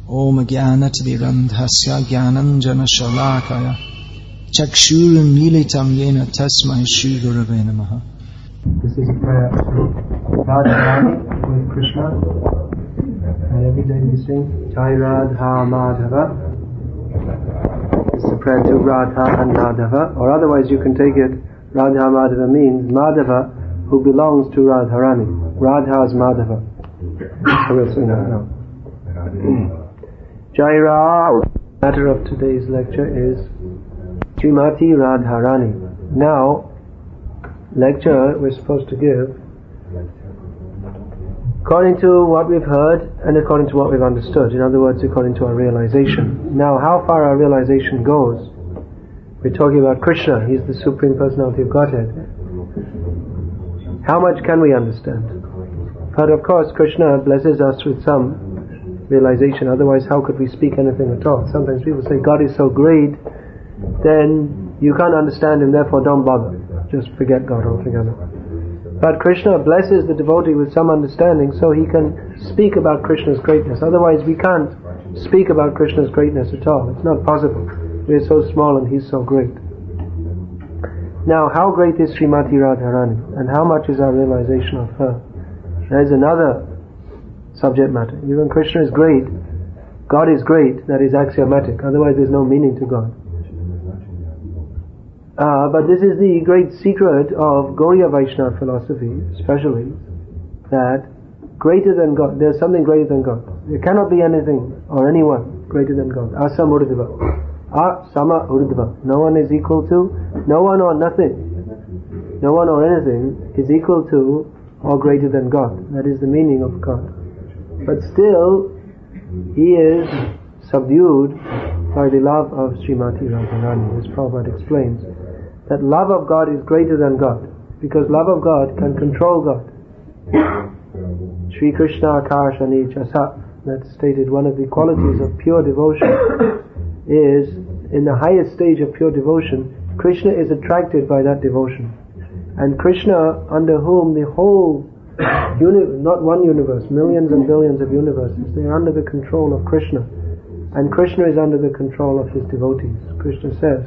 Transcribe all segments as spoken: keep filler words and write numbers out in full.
Om Jnanatimirandhasya Jnananjana Chakshurunmilitam Yena Tasmai Shri Gurave Namaha. This is a prayer to Radharani with Krishna, and every day we sing Jai Radha Madhava. This is a prayer to Radha and Madhava, or otherwise you can take it, Radha Madhava means Madhava who belongs to Radharani. Radha's Madhava. So we'll sing that now. Jai Radha. The matter of today's lecture is Srimati Radharani. Now, lecture we're supposed to give according to what we've heard and according to what we've understood. In other words, according to our realization. Now, how far our realization goes, we're talking about Krishna. He's the Supreme Personality of Godhead. How much can we understand? But of course, Krishna blesses us with some realization. Otherwise, how could we speak anything at all? Sometimes people say, God is so great, then you can't understand Him, therefore don't bother. Just forget God altogether. But Krishna blesses the devotee with some understanding so he can speak about Krishna's greatness. Otherwise we can't speak about Krishna's greatness at all. It's not possible. We're so small and He's so great. Now, how great is Srimati Radharani? And how much is our realization of her? There's another subject matter. Even Krishna is great. God is great. That is axiomatic. Otherwise there's no meaning to God. Uh, but this is the great secret of Gauriya Vaishnava philosophy, especially, that greater than God, there's something greater than God. There cannot be anything or anyone greater than God. Asam Urdhva. Asama Urdhva. No one is equal to, no one or nothing, no one or anything is equal to or greater than God. That is the meaning of God. But still, He is subdued by the love of Srimati Radharani. As Prabhupada explains, that love of God is greater than God, because love of God can control God. Sri Krishna Akarshani Chasa, that's stated, one of the qualities of pure devotion is, in the highest stage of pure devotion, Krishna is attracted by that devotion. And Krishna, under whom the whole, uni- not one universe, millions and billions of universes, they are under the control of Krishna. And Krishna is under the control of His devotees. Krishna says,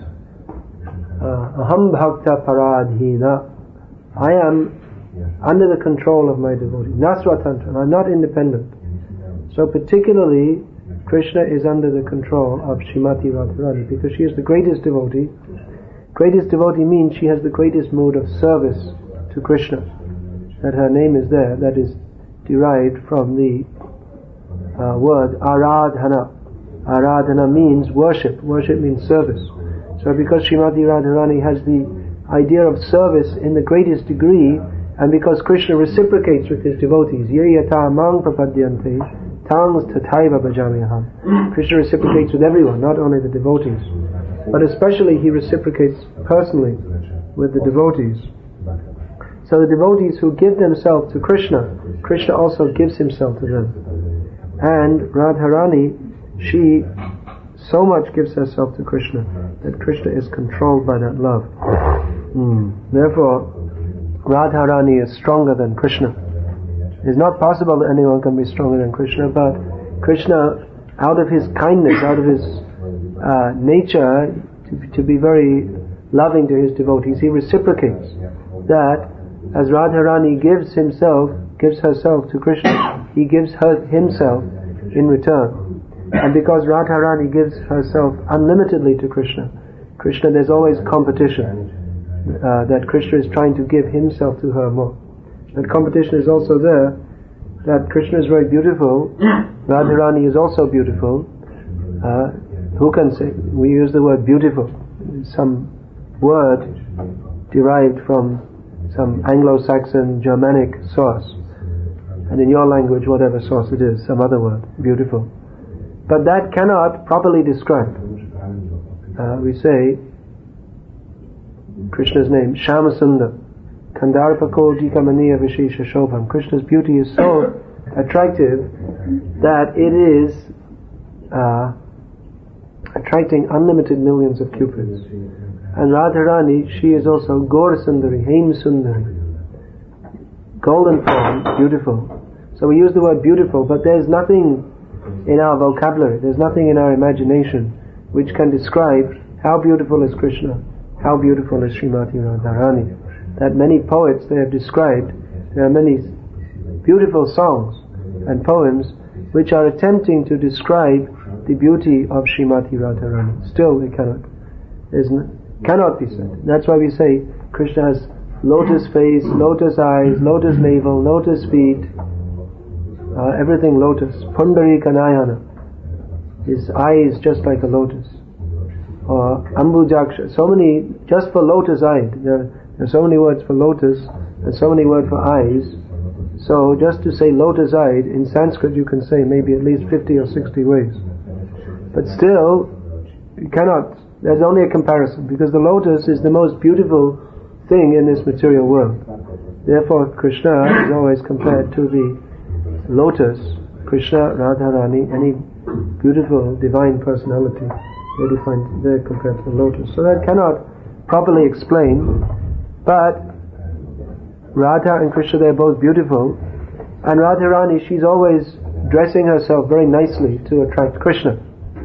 Aham bhakta paradhina. I am under the control of my devotees. Naswatantra. I'm not independent. So particularly, Krishna is under the control of Srimati Radharani because she is the greatest devotee. Greatest devotee means she has the greatest mode of service to Krishna. That her name is there. That is derived from the uh, word Aradhana. Aradhana means worship. Worship means service. So because Srimati Radharani has the idea of service in the greatest degree, and because Krishna reciprocates with His devotees, Ye yata mang prapadyante tang tathaiva bhajamiham. Krishna reciprocates with everyone, not only the devotees, but especially He reciprocates personally with the devotees. So the devotees who give themselves to Krishna, Krishna also gives Himself to them. And Radharani, she so much gives herself to Krishna that Krishna is controlled by that love. Mm. Therefore, Radharani is stronger than Krishna. It's not possible that anyone can be stronger than Krishna, but Krishna, out of His kindness, out of His uh, nature, to, to be very loving to His devotees, He reciprocates that. As Radharani gives himself, gives herself to Krishna, He gives her Himself in return. And because Radharani gives herself unlimitedly to Krishna, Krishna, there's always competition. Uh, that Krishna is trying to give Himself to her more. That competition is also there. That Krishna is very beautiful. Radharani is also beautiful. Uh, who can say? We use the word beautiful. Some word derived from some Anglo-Saxon Germanic source. And in your language, whatever source it is, some other word, beautiful. But that cannot properly describe. Uh, we say Krishna's name, Shamasundar, Kandarpako Dikamaniya Vishesha Shobham. Krishna's beauty is so attractive that it is uh, attracting unlimited millions of cupids. And Radharani, she is also Gaur Sundari, Haim Sundari, golden form, beautiful. So we use the word beautiful, but there's nothing in our vocabulary, there's nothing in our imagination which can describe how beautiful is Krishna, how beautiful is Srimati Radharani. That many poets they have described, there are many beautiful songs and poems which are attempting to describe the beauty of Srimati Radharani. Still they cannot. There's no, cannot be said. That's why we say Krishna has lotus face, lotus eyes, lotus navel, lotus feet, uh, everything lotus. Pundarika Nayana. His eye is just like a lotus. Or Ambujaksha. So many, just for lotus eyed. There, there are so many words for lotus and so many words for eyes. So just to say lotus eyed, in Sanskrit you can say maybe at least fifty or sixty ways. But still, you cannot, there's only a comparison, because the lotus is the most beautiful thing in this material world. Therefore Krishna is always compared to the lotus. Krishna, Radharani, any beautiful divine personality, they're defined, they're compared to the lotus. So that cannot properly explain, but Radha and Krishna, they're both beautiful, and Radharani, she's always dressing herself very nicely to attract Krishna.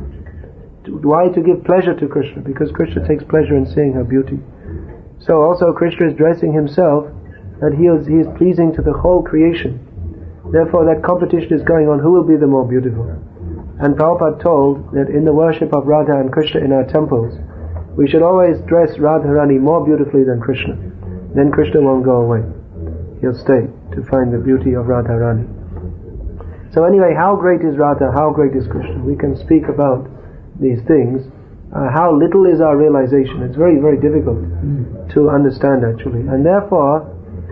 Why? To give pleasure to Krishna, because Krishna takes pleasure in seeing her beauty. So also Krishna is dressing himself that he is, he is pleasing to the whole creation. Therefore that competition is going on, who will be the more beautiful. And Prabhupada told that in the worship of Radha and Krishna in our temples, we should always dress Radharani more beautifully than Krishna. Then Krishna won't go away. He'll stay to find the beauty of Radharani. So anyway, how great is Radha, how great is Krishna? We can speak about these things. Uh, how little is our realization? It's very, very difficult mm. to understand actually. And therefore,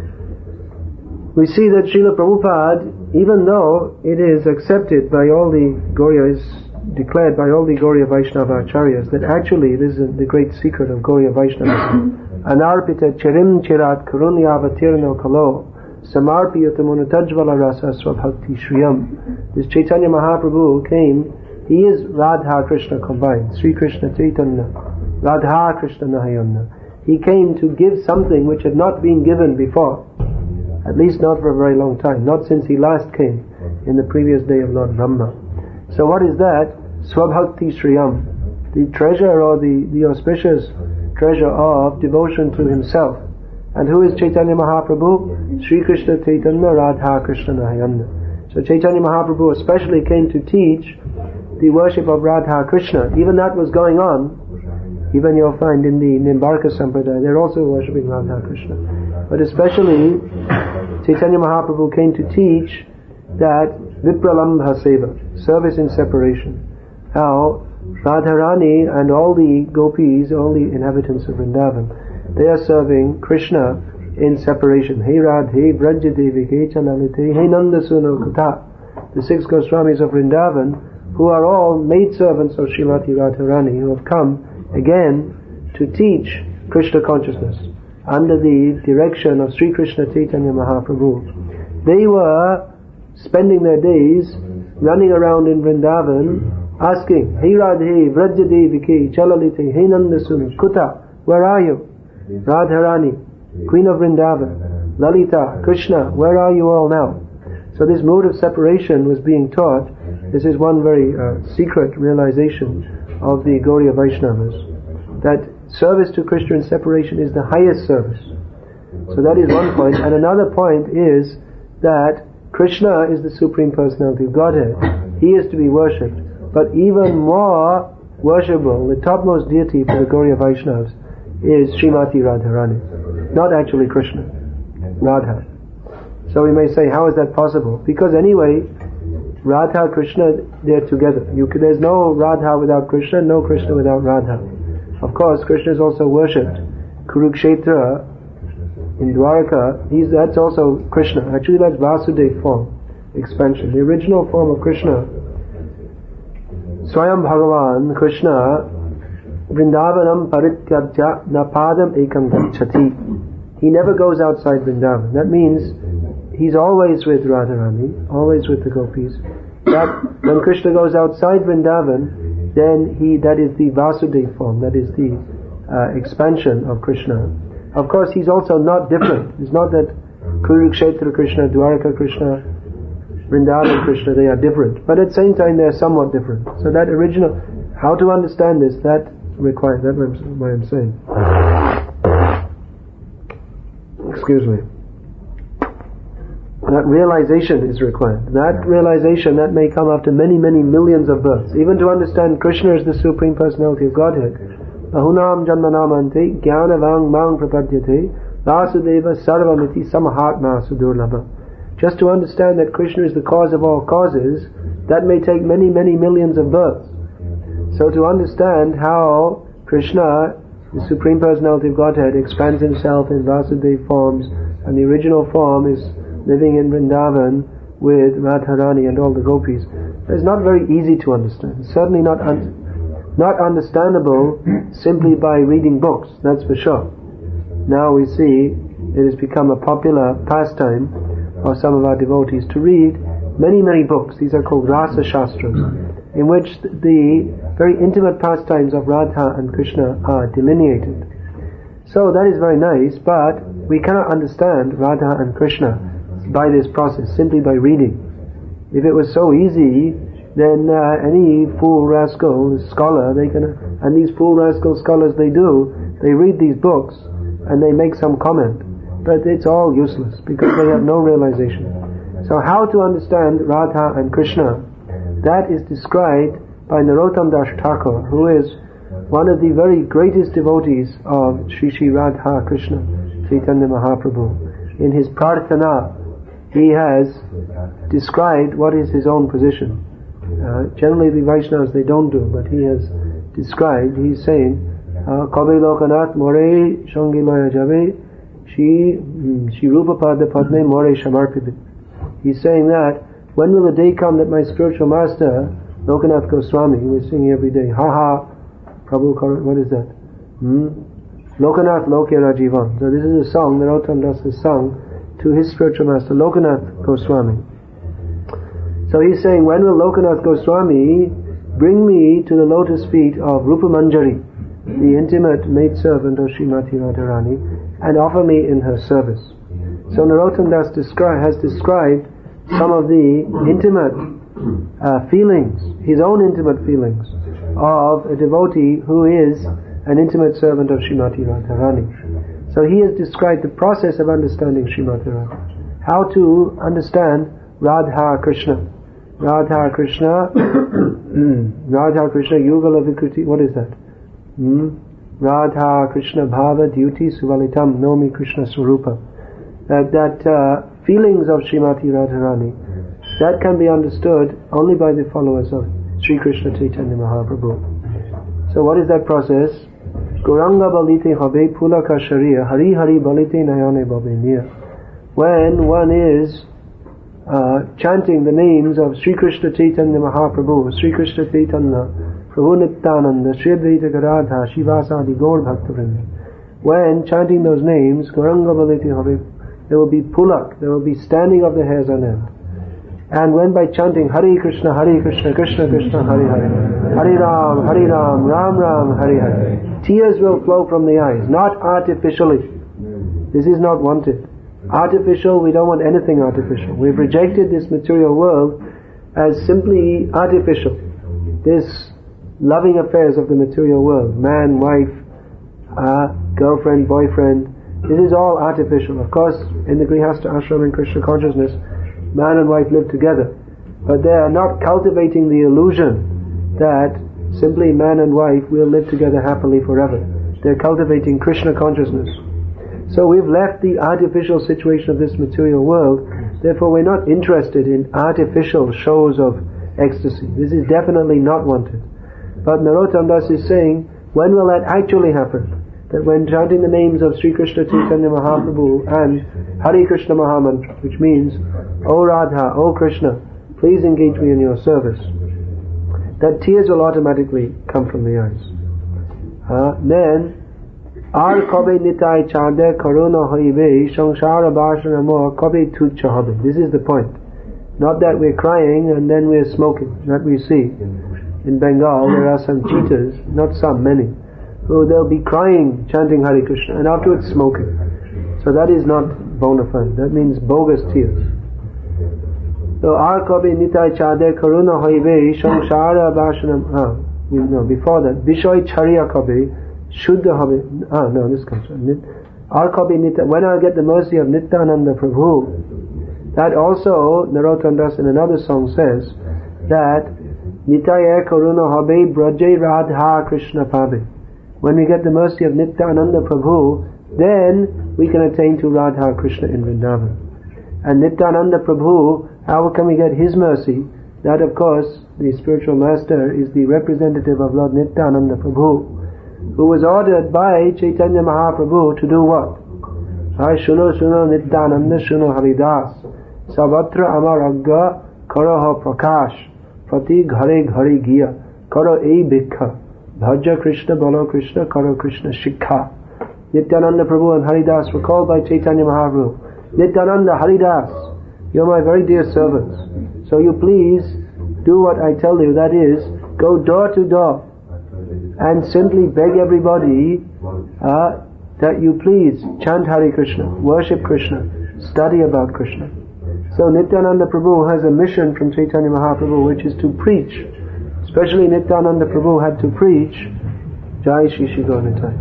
we see that Srila Prabhupada, even though it is accepted by all the Gauriya, is declared by all the Gauriya Vaishnava Acharyas, that actually this is the great secret of Gauriya Vaishnavism. Anarpita chirim chirat karunyavatirno kalo samarpiyata munatajvala rasa swabhakti shriyam. This Chaitanya Mahaprabhu came, he is Radha Krishna combined, Sri Krishna Chaitanya, Radha Krishna Nahayana. He came to give something which had not been given before, at least not for a very long time, not since he last came in the previous day of Lord Brahma. So what is that? Swabhakti Shriyam, the treasure or the, the auspicious treasure of devotion to himself. And who is Chaitanya Mahaprabhu? Sri Krishna Chaitanya Radha Krishna Nahayana. So Chaitanya Mahaprabhu especially came to teach the worship of Radha Krishna. Even that was going on. Even you'll find in the Nimbarka Sampradaya, they're also worshipping Radha Krishna. But especially Chaitanya Mahaprabhu came to teach that Vipralambha Seva, service in separation. How Radharani and all the gopis, all the inhabitants of Vrindavan, they are serving Krishna in separation. Hey Radhe, Vraja Devi, Hey Chalalite, Hey Nanda Suno Kata. The six Goswamis of Vrindavan, who are all maidservants of Srimati Radharani, who have come again to teach Krishna consciousness under the direction of Sri Krishna Chaitanya Mahaprabhu. They were spending their days running around in Vrindavan asking, Hey Radhe, Vraja Deviki, Chalalite, Hey Nanda Sunu, Kuta, where are you? Radharani, Queen of Vrindavan, Lalita, Krishna, where are you all now? So this mode of separation was being taught. This is one very uh, secret realization of the Gauriya Vaishnavas, that service to Krishna in separation is the highest service. So that is one point. And another point is that Krishna is the Supreme Personality of Godhead. He is to be worshipped. But even more worshipable, the topmost deity for the Gauriya Vaishnavas is Srimati Radharani. Not actually Krishna, Radha. So we may say, how is that possible? Because anyway, Radha, Krishna, they're together. You could, there's no Radha without Krishna, no Krishna without Radha. Of course, Krishna is also worshipped. Kurukshetra in Dwaraka, he's, that's also Krishna. Actually, that's Vasudev form, expansion. The original form of Krishna, Swayam Bhagavan, Krishna, Vrindavanam Parityajya Napadam Ekam Gacchati. He never goes outside Vrindavan. That means he's always with Radharani, always with the gopis. But when Krishna goes outside Vrindavan, then he, that is the Vasudev form, that is the uh, expansion of Krishna. Of course, he's also not different. It's not that Kurukshetra Krishna, Dwaraka Krishna, Vrindavan Krishna, they are different. But at the same time, they are somewhat different. So that original, how to understand this, that requires, that's what I'm saying. Excuse me. That realization is required. That realization, that may come after many, many millions of births. Even to understand Krishna is the Supreme Personality of Godhead. Ahunam janmanamante jnanavang mang prapadyate vasudeva sarvamiti samahatma sudurlabha. Just to understand that Krishna is the cause of all causes, that may take many, many millions of births. So to understand how Krishna, the Supreme Personality of Godhead, expands himself in Vasudeva forms, and the original form is living in Vrindavan with Radharani and all the gopis, is not very easy to understand. It's certainly not un- not understandable simply by reading books, that's for sure. Now we see it has become a popular pastime for some of our devotees to read many, many books. These are called Rasa Shastras, in which the very intimate pastimes of Radha and Krishna are delineated. So that is very nice, but we cannot understand Radha and Krishna by this process, simply by reading. If it was so easy, then uh, any fool rascal scholar, they can, and these fool rascal scholars, they do, they read these books and they make some comment. But it's all useless because they have no realization. So how to understand Radha and Krishna? That is described by Narottam Das Thakur, who is one of the very greatest devotees of Sri Sri Radha Krishna, Chaitanya Mahaprabhu. In his Prarthana, he has described what is his own position. Uh, generally the Vaishnavas, they don't do, but he has described, he's saying, Kabe Lokanath More Shangi Loya Jave Shri Shri Rupa Pada Padme More Shamarpibit. He's saying that when will the day come that my spiritual master Lokanath Goswami, we sing every day, ha ha, Prabhu, what is that? Hmm? Lokanath Loke Rajivan. So this is a song that Narottam Das has sung to his spiritual master Lokanath Goswami. So he's saying, when will Lokanath Goswami bring me to the lotus feet of Rupa Manjari, the intimate maidservant of Srimati Radharani, and offer me in her service? So Narottam Das descri- has described some of the intimate uh, feelings, his own intimate feelings, of a devotee who is an intimate servant of Srimati Radharani. So he has described the process of understanding Srimati Radharani, how to understand Radha Krishna. Radha Krishna, Radha Krishna Yugala Vikriti, what is that? Hmm? Radha Krishna Bhava Dyuti Suvalitam Nomi Krishna Swarupa. That, that uh, feelings of Srimati Radharani, that can be understood only by the followers of Sri Krishna Chaitanya Mahaprabhu. So what is that process? Gauranga Balite Habe Pulaka Sharia Hari Hari Balite Nayane Babeniya. When one is uh, chanting the names of Sri Krishna Chaitanya Mahaprabhu, Sri Krishna Chaitanya, Prabhu Nityananda, Sri Advaita Gadadhar, Shivasadi Gaur Bhaktavrinda. When chanting those names, Gauranga Balite Habe, there will be pulak, there will be standing of the hairs on end. And when by chanting Hare Krishna, Hare Krishna, Krishna Krishna, Hare Hare, Hare Ram, Hare Ram, Ram Ram, Hare Hare, tears will flow from the eyes, not artificially. This is not wanted. Artificial, we don't want anything artificial. We've rejected this material world as simply artificial. This loving affairs of the material world, man, wife, uh, girlfriend, boyfriend, this is all artificial. Of course, in the Grihastha ashram and Krishna consciousness, man and wife live together, but they are not cultivating the illusion that simply man and wife will live together happily forever. They're cultivating Krishna consciousness. So we've left the artificial situation of this material world, therefore we're not interested in artificial shows of ecstasy. This is definitely not wanted. But Narottam Das is saying, when will that actually happen? That when chanting the names of Sri Krishna Chaitanya Mahaprabhu and Hare Krishna Mahamantra, which means, O Radha, O Krishna, please engage me in your service, that tears will automatically come from the eyes. Uh, then, Ar kobe nitai chade karuna hoibe samsara bashana mo kobe tucha hobe. This is the point. Not that we're crying and then we're smoking, that we see. In Bengal there are some cheaters, not some, many, who they'll be crying, chanting Hare Krishna, and afterwards smoking. So that is not bona fide. That means bogus tears. So our kabi nitai chade karuna hoibe samsara bashanam. Ah, no, before that, Bishoy chariya kabi shuddha hobe. Ah, no, this comes. Our kabi nita. When I get the mercy of Nityananda Prabhu, that also Narottam Das in another song says that Nitaya karuna hobe braje radha Krishna pabe. When we get the mercy of Nityananda Prabhu, then we can attain to Radha Krishna in Vrindavan. And Nityananda Prabhu, how can we get his mercy? That of course, the spiritual master is the representative of Lord Nityananda Prabhu, who was ordered by Chaitanya Mahaprabhu to do what? Hai shuno shuno Nityananda shuno Haridas Savatra Amar Agga Karaha Prakash Prati Ghare Ghare Giya Karo Ei Bhikha Bhaja Krishna Bolo Krishna Karo Krishna Shikha. Nityananda Prabhu and Haridas were called by Chaitanya Mahaprabhu. Nityananda, Haridas, you're my very dear servants. So you please do what I tell you, that is, go door to door and simply beg everybody uh, that you please chant Hare Krishna, worship Krishna, study about Krishna. So Nityananda Prabhu has a mission from Chaitanya Mahaprabhu, which is to preach. Especially Nityananda Prabhu had to preach Jai Shri Shri Gaura Nitai.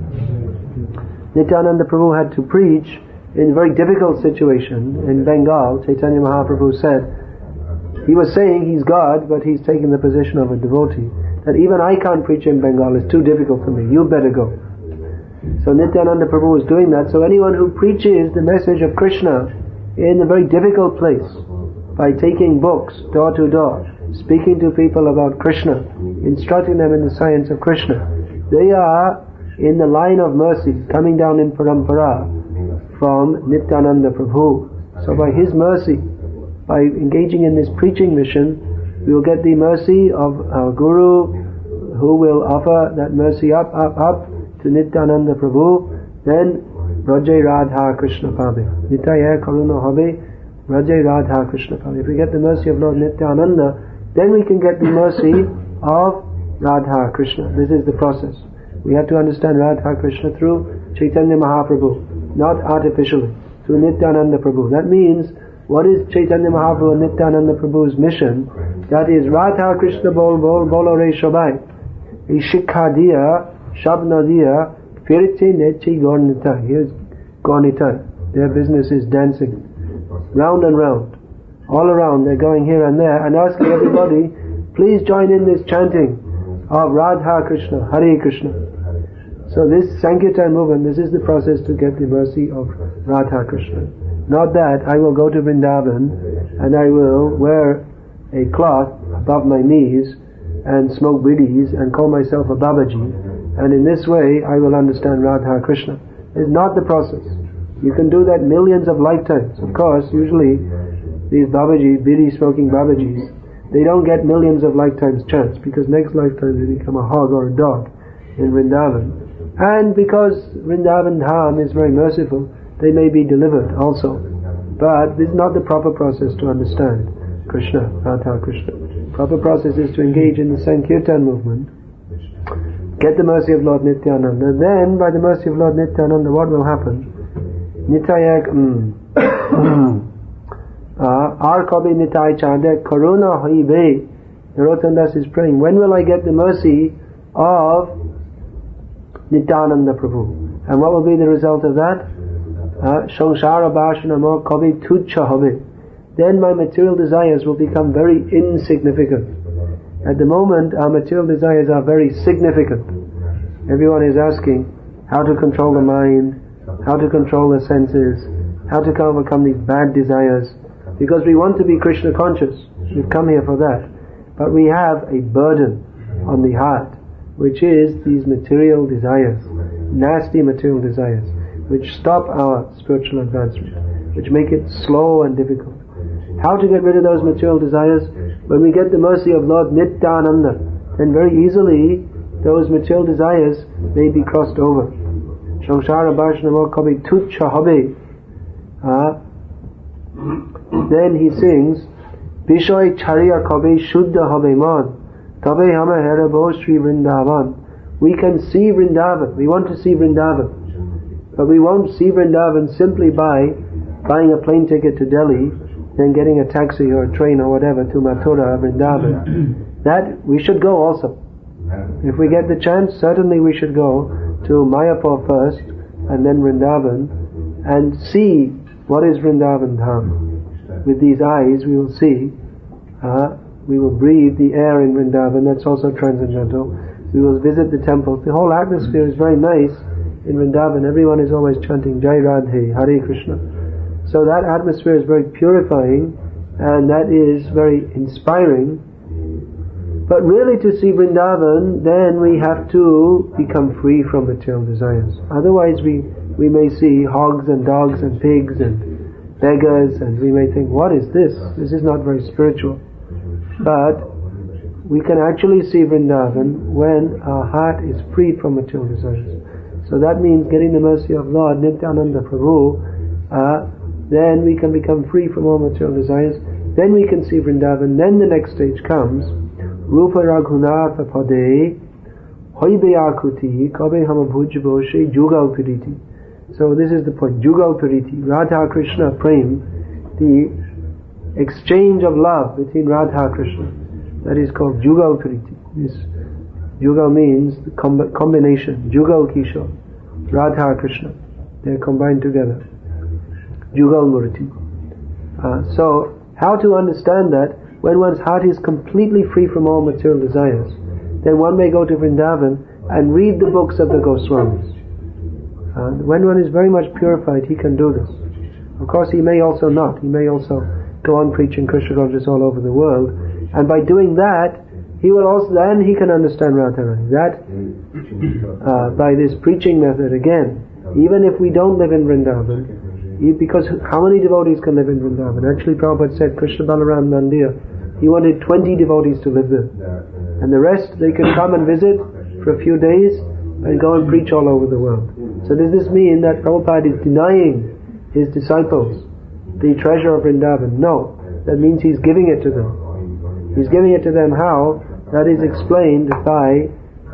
Nityananda Prabhu had to preach in a very difficult situation in Bengal. Chaitanya Mahaprabhu said, he was saying he's God, but he's taking the position of a devotee, that even I can't preach in Bengal, it's too difficult for me, you better go. So Nityananda Prabhu was doing that. So anyone who preaches the message of Krishna in a very difficult place, by taking books door to door, speaking to people about Krishna, instructing them in the science of Krishna, they are in the line of mercy, coming down in parampara from Nityananda Prabhu. So by his mercy, by engaging in this preaching mission, we will get the mercy of our Guru, who will offer that mercy up, up, up to Nityananda Prabhu. Then Rajay Radha Krishna Pabe. Nitaya Karuna Habe Rajay Radha Krishna Pabe. If we get the mercy of Lord Nityananda, then we can get the mercy of Radha Krishna. This is the process. We have to understand Radha Krishna through Chaitanya Mahaprabhu, not artificially, through Nityananda Prabhu. That means, what is Chaitanya Mahaprabhu and Nityananda Prabhu's mission? That is Radha Krishna Bol Bol Bolo Re Shabai. A Shikha Diya, Shabna Diya, Firite Nechi Gornita. Here's Gornita. Their business is dancing. Round and round. All around, they're going here and there and asking everybody, please join in this chanting of Radha Krishna, Hare Krishna. So this Sankirtan movement, this is the process to get the mercy of Radha Krishna. Not that I will go to Vrindavan and I will wear a cloth above my knees and smoke bidis and call myself a Babaji, and in this way I will understand Radha Krishna. It's not the process. You can do that millions of lifetimes. Of course, usually these Babaji, bidi smoking Babajis, they don't get millions of lifetimes chance, because next lifetime they become a hog or a dog in Vrindavan. And because Vrindavan Dham is very merciful, they may be delivered also. But this is not the proper process to understand Krishna, Radha Krishna. Proper process is to engage in the Sankirtan movement, get the mercy of Lord Nityananda. Then, by the mercy of Lord Nityananda, what will happen? Nitayak mm, Ar Kabi Nitai Chande Karuna Haibe. Narottam Das is praying, when will I get the mercy of Nityananda Prabhu? And what will be the result of that? Samsara Bhashanamo Kabi Tucha Habe. Then my material desires will become very insignificant. At the moment, our material desires are very significant. Everyone is asking how to control the mind, how to control the senses, how to overcome these bad desires, because we want to be Krishna conscious. We've come here for that. But we have a burden on the heart, which is these material desires, nasty material desires, which stop our spiritual advancement, which make it slow and difficult. How to get rid of those material desires? When we get the mercy of Lord Nityananda, then very easily those material desires may be crossed over. Samsara Bhashanamo Kabi Tucha Habe. Then he sings, Bishoy Chariya Kabi Shuddha Habe Man Tabe Hama Herabo Sri Vrindavan. We can see Vrindavan. We want to see Vrindavan. But we won't see Vrindavan simply by buying a plane ticket to Delhi then getting a taxi or a train or whatever to Mathura, Vrindavan. That we should go also. If we get the chance, certainly we should go to Mayapur first and then Vrindavan and see what is Vrindavan Dham. With these eyes we will see, uh, we will breathe the air in Vrindavan, that's also transcendental. We will visit the temples. The whole atmosphere is very nice in Vrindavan. Everyone is always chanting Jai Radhe, Hare Krishna. So that atmosphere is very purifying and that is very inspiring. But really to see Vrindavan, then we have to become free from material desires. Otherwise we, we may see hogs and dogs and pigs and beggars and we may think, what is this? This is not very spiritual. But we can actually see Vrindavan when our heart is freed from material desires. So that means getting the mercy of Lord Nityananda Prabhu, uh, then we can become free from all material desires. Then we can see Vrindavan. Then the next stage comes, Rupa Raghunatha Pade Hoibe Akuti Kabe Hama Bhujbo She Jugal Piriti. So this is the point, Jugal Piriti, Radha Krishna Prem, the exchange of love between Radha Krishna. That is called Jugal Piriti. This Jugal means the com- combination. Jugal Kishore, Radha Krishna. They're combined together. Jugal Murti. Uh, so, how to understand that? When one's heart is completely free from all material desires, then one may go to Vrindavan and read the books of the Goswamis. Uh, when one is very much purified, he can do this. Of course, he may also not. He may also go on preaching Krishna consciousness all over the world. And by doing that, he will also, then he can understand Radharani. That, uh, by this preaching method again, even if we don't live in Vrindavan, he, because how many devotees can live in Vrindavan? Actually, Prabhupada said, Krishna Balaram Nandiya, he wanted twenty devotees to live there. And the rest, they can come and visit for a few days and go and preach all over the world. So does this mean that Prabhupada is denying his disciples the treasure of Vrindavan? No. That means he's giving it to them. He's giving it to them how? That is explained by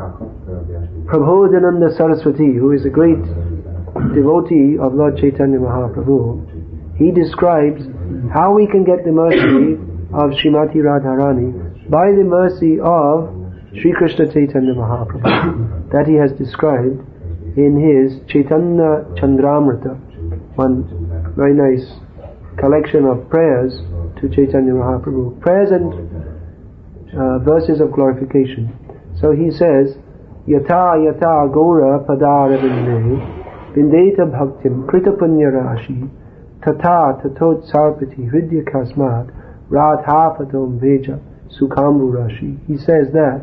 Prabodhananda Saraswati, who is a great devotee of Lord Chaitanya Mahaprabhu. He describes how we can get the mercy of Srimati Radharani by the mercy of Sri Krishna Chaitanya Mahaprabhu, that he has described in his Chaitanya Chandramrita, one very nice collection of prayers to Chaitanya Mahaprabhu, prayers and uh, verses of glorification. So he says, Yata yata gaura padara vinde vindeta bhaktim krita punya rashi tata tatot sarpati hridya kasmat radhapadom veja sukhambu rashi. He says that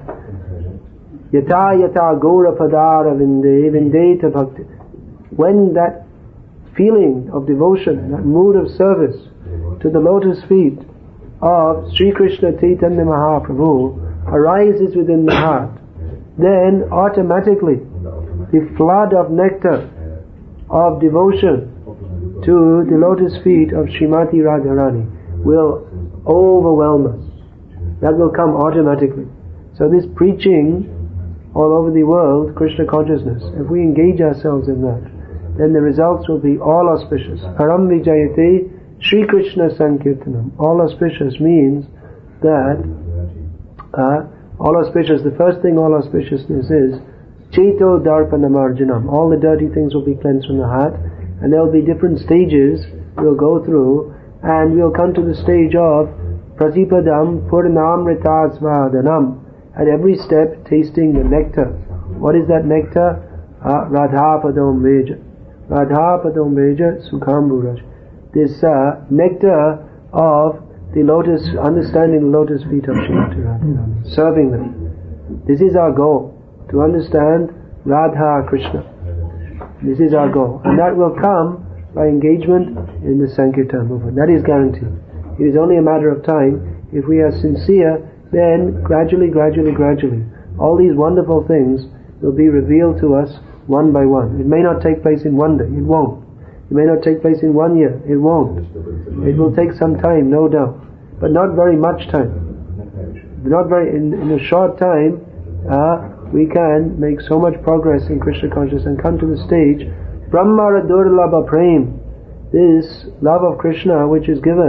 Yata yata gaura padara vinde vindeta bhaktim, when that feeling of devotion, that mood of service to the lotus feet of Sri Krishna Chaitanya Mahaprabhu arises within the heart, then automatically the flood of nectar of devotion to the lotus feet of Srimati Radharani will overwhelm us. That will come automatically. So this preaching all over the world, Krishna consciousness, if we engage ourselves in that, then the results will be all auspicious. Param vijayate Sri Krishna Sankirtanam. All auspicious means that uh, all auspicious, the first thing all auspiciousness is Cheto Darpanamarjanam. All the dirty things will be cleansed from the heart, and there will be different stages we'll go through, and we'll come to the stage of Pratipadam Purnamrita Svadanam. At every step tasting the nectar. What is that nectar? Uh, Radhapadam Veja. Radhapadam Veja Sukhambu Rashi. This uh, nectar of the lotus, understanding the lotus feet of Srimati Radharani, serving them. This is our goal, to understand Radha Krishna. This is our goal. And that will come by engagement in the Sankirtan movement. That is guaranteed. It is only a matter of time. If we are sincere, then gradually, gradually, gradually, all these wonderful things will be revealed to us one by one. It may not take place in one day. It won't. It may not take place in one year. It won't. It will take some time, no doubt. But not very much time. Not very, in, in a short time, uh, we can make so much progress in Krishna consciousness and come to the stage, Brahmara Durlabha Prem. This love of Krishna which is given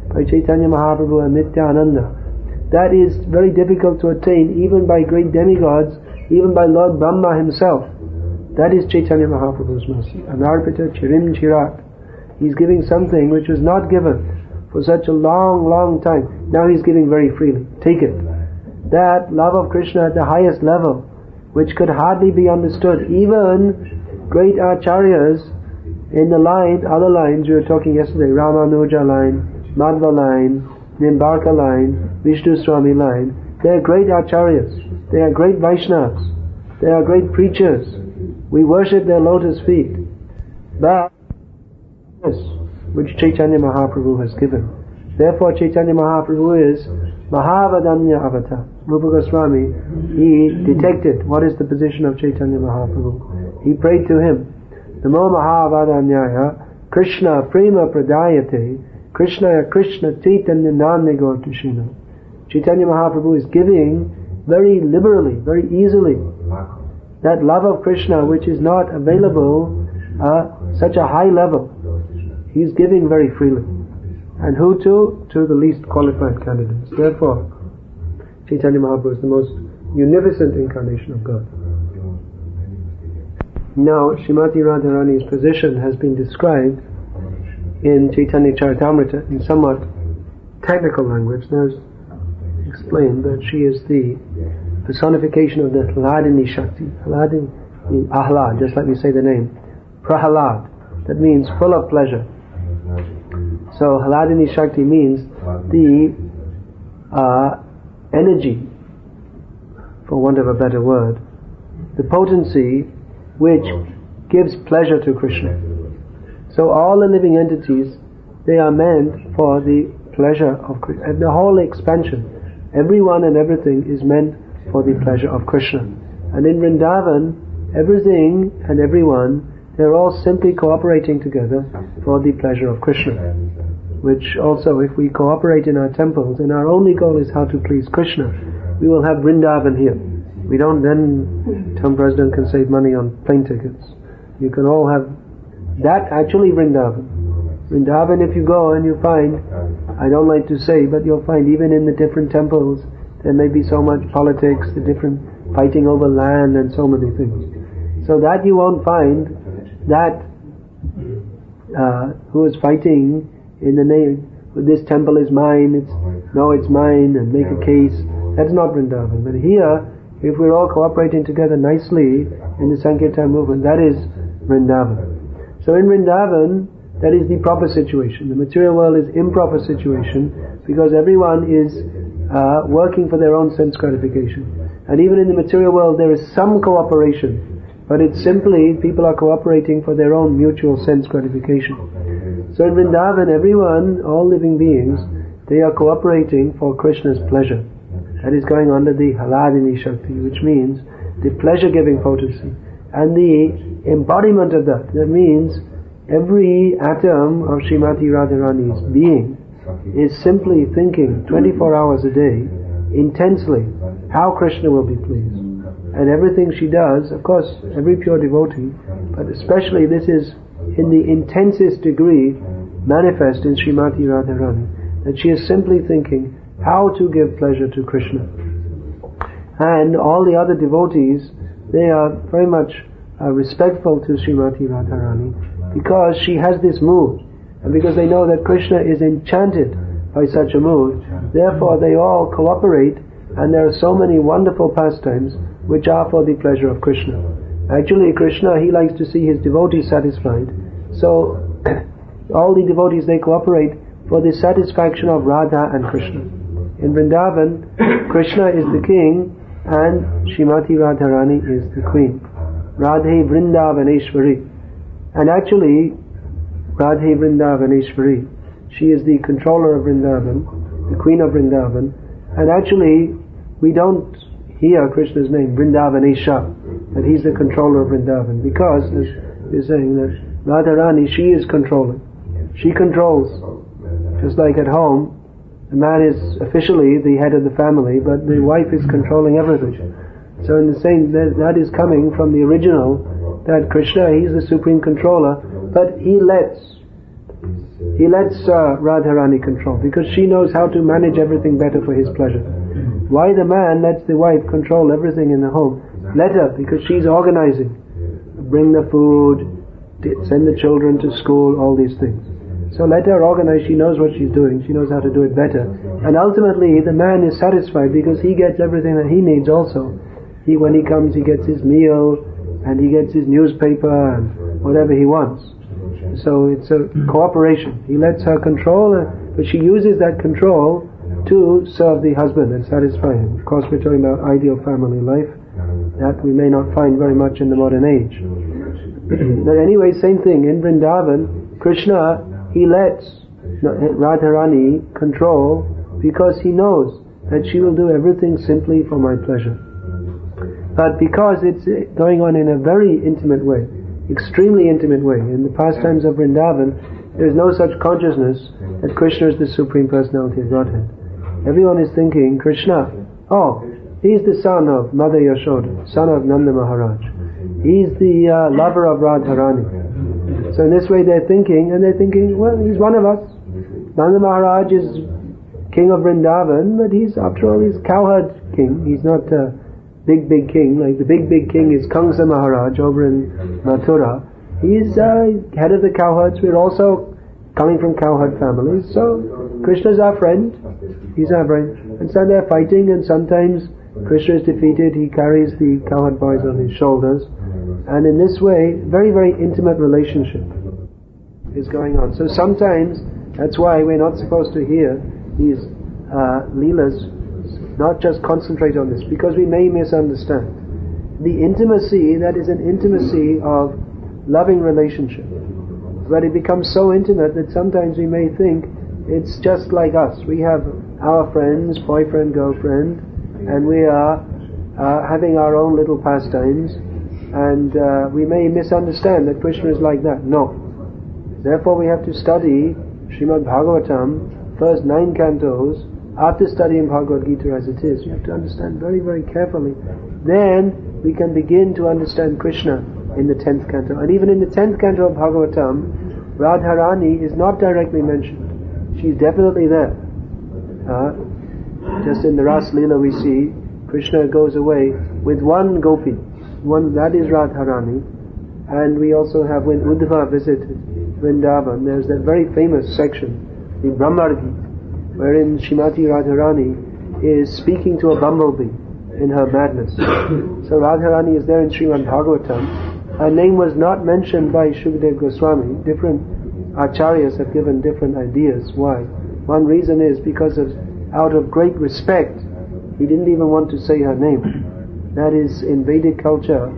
by Chaitanya Mahaprabhu and Nityananda. That is very difficult to attain even by great demigods, even by Lord Brahma himself. That is Chaitanya Mahaprabhu's mercy. Anarpita Chirim Chirat. He's giving something which was not given for such a long, long time. Now he's giving very freely. Take it. That love of Krishna at the highest level, which could hardly be understood. Even great acharyas in the line, other lines we were talking yesterday, Ramanuja line, Madhva line, Nimbarka line, Vishnu Swami line. They are great acharyas. They are great Vaishnavas. They are great preachers. We worship their lotus feet. But this, which Chaitanya Mahaprabhu has given. Therefore Chaitanya Mahaprabhu is Mahavadanya Avatar. Rupa Goswami, he detected what is the position of Chaitanya Mahaprabhu. He prayed to him, Namo Mahavadanyaya Krishna Prema Pradayate Krishna Krishna Chaitanya Nane Gortushina. Chaitanya Mahaprabhu is giving very liberally, very easily, that love of Krishna which is not available uh, such a high level. He's giving very freely. And who to? To the least qualified candidates. Therefore, Chaitanya Mahaprabhu is the most munificent incarnation of God. Now, Srimati Radharani's position has been described in Chaitanya Charitamrita in somewhat technical language. There's explained that she is the personification of the Hladini Shakti. Hladini, Ahlad, just like we say the name. Prahalad. That means full of pleasure. So Hladini Shakti means the uh, energy, for want of a better word, the potency which gives pleasure to Krishna. So all the living entities, they are meant for the pleasure of Krishna. And the whole expansion, everyone and everything is meant for the pleasure of Krishna. And in Vrindavan, everything and everyone, they're all simply cooperating together for the pleasure of Krishna. Which also, if we cooperate in our temples, and our only goal is how to please Krishna, we will have Vrindavan here. We don't then, town president can save money on plane tickets. You can all have that actually Vrindavan. Vrindavan, if you go and you find, I don't like to say, but you'll find even in the different temples, there may be so much politics, the different fighting over land and so many things. So that you won't find that uh, who is fighting in the name, this temple is mine, it's no, it's mine, and make a case. That's not Vrindavan. But here, if we're all cooperating together nicely in the Sankirtan movement, that is Vrindavan. So in Vrindavan, that is the proper situation. The material world is improper situation because everyone is uh, working for their own sense gratification. And even in the material world, there is some cooperation. But it's simply people are cooperating for their own mutual sense gratification. So in Vrindavan, everyone, all living beings, they are cooperating for Krishna's pleasure. That is going under the Hladini Shakti, which means the pleasure-giving potency. And the embodiment of that, that means every atom of Srimati Radharani's being is simply thinking twenty-four hours a day, intensely, how Krishna will be pleased. And everything she does, of course, every pure devotee, but especially this is in the intensest degree manifest in Srimati Radharani, that she is simply thinking how to give pleasure to Krishna. And all the other devotees, they are very much uh, respectful to Srimati Radharani because she has this mood, and because they know that Krishna is enchanted by such a mood. Therefore they all cooperate, and there are so many wonderful pastimes which are for the pleasure of Krishna. Actually, Krishna, he likes to see his devotees satisfied. So, all the devotees, they cooperate for the satisfaction of Radha and Krishna. In Vrindavan, Krishna is the king and Srimati Radharani is the queen. Radhe Vrindavaneshwari. And actually, Radhe Vrindavaneshwari, she is the controller of Vrindavan, the queen of Vrindavan. And actually, we don't hear Krishna's name, Vrindavanesha, that he's the controller of Vrindavan, because, as we're saying, that Radharani, she is controlling. She controls. Just like at home, the man is officially the head of the family, but the wife is controlling everything. So in the same, that, that is coming from the original, that Krishna, he's the supreme controller, but he lets he lets uh, Radharani control, because she knows how to manage everything better for his pleasure. Why the man lets the wife control everything in the home? Let her, because she's organizing. Bring the food, send the children to school, all these things. So let her organize, she knows what she's doing, she knows how to do it better. And ultimately the man is satisfied because he gets everything that he needs also. He, when he comes, he gets his meal, and he gets his newspaper, and whatever he wants. So it's a cooperation. He lets her control, but she uses that control to serve the husband and satisfy him. Of course, we're talking about ideal family life. That we may not find very much in the modern age. But anyway, same thing. In Vrindavan, Krishna, he lets Radharani control because he knows that she will do everything simply for my pleasure. But because it's going on in a very intimate way, extremely intimate way, in the pastimes of Vrindavan, there is no such consciousness that Krishna is the Supreme Personality of Godhead. Everyone is thinking, Krishna, oh, he's the son of Mother Yashoda, son of Nanda Maharaj. He's the uh, lover of Radharani. So in this way they're thinking, and they're thinking, well, he's one of us. Nanda Maharaj is king of Vrindavan, but he's, after all, he's cowherd king. He's not a big, big king. Like the big, big king is Kamsa Maharaj over in Mathura. He's uh, head of the cowherds. We're also coming from cowherd families. So Krishna's our friend. He's our friend. And so they're fighting, and sometimes Krishna is defeated. He carries the cowherd boys on his shoulders. And in this way, very, very intimate relationship is going on. So sometimes, that's why we're not supposed to hear these uh, leelas, not just concentrate on this, because we may misunderstand. The intimacy, that is an intimacy of loving relationship. But it becomes so intimate that sometimes we may think it's just like us. We have our friends, boyfriend, girlfriend, and we are uh, having our own little pastimes, and uh, we may misunderstand that Krishna is like that. No. Therefore we have to study Srimad Bhagavatam, first nine cantos, after studying Bhagavad Gita as it is. You have to understand very, very carefully. Then we can begin to understand Krishna in the tenth canto. And even in the tenth canto of Bhagavatam, Radharani is not directly mentioned. She's definitely there. Uh, just in the Ras Leela we see Krishna goes away with one gopi. One, that is Radharani. And we also have, when Uddhava visited Vrindavan, there's that very famous section, the Brahmar Gita, wherein Srimati Radharani is speaking to a bumblebee in her madness. So Radharani is there in Srimad Bhagavatam. Her name was not mentioned by Shukdev Goswami. Different acharyas have given different ideas. Why? One reason is because of, out of great respect, he didn't even want to say her name. That is, in Vedic culture,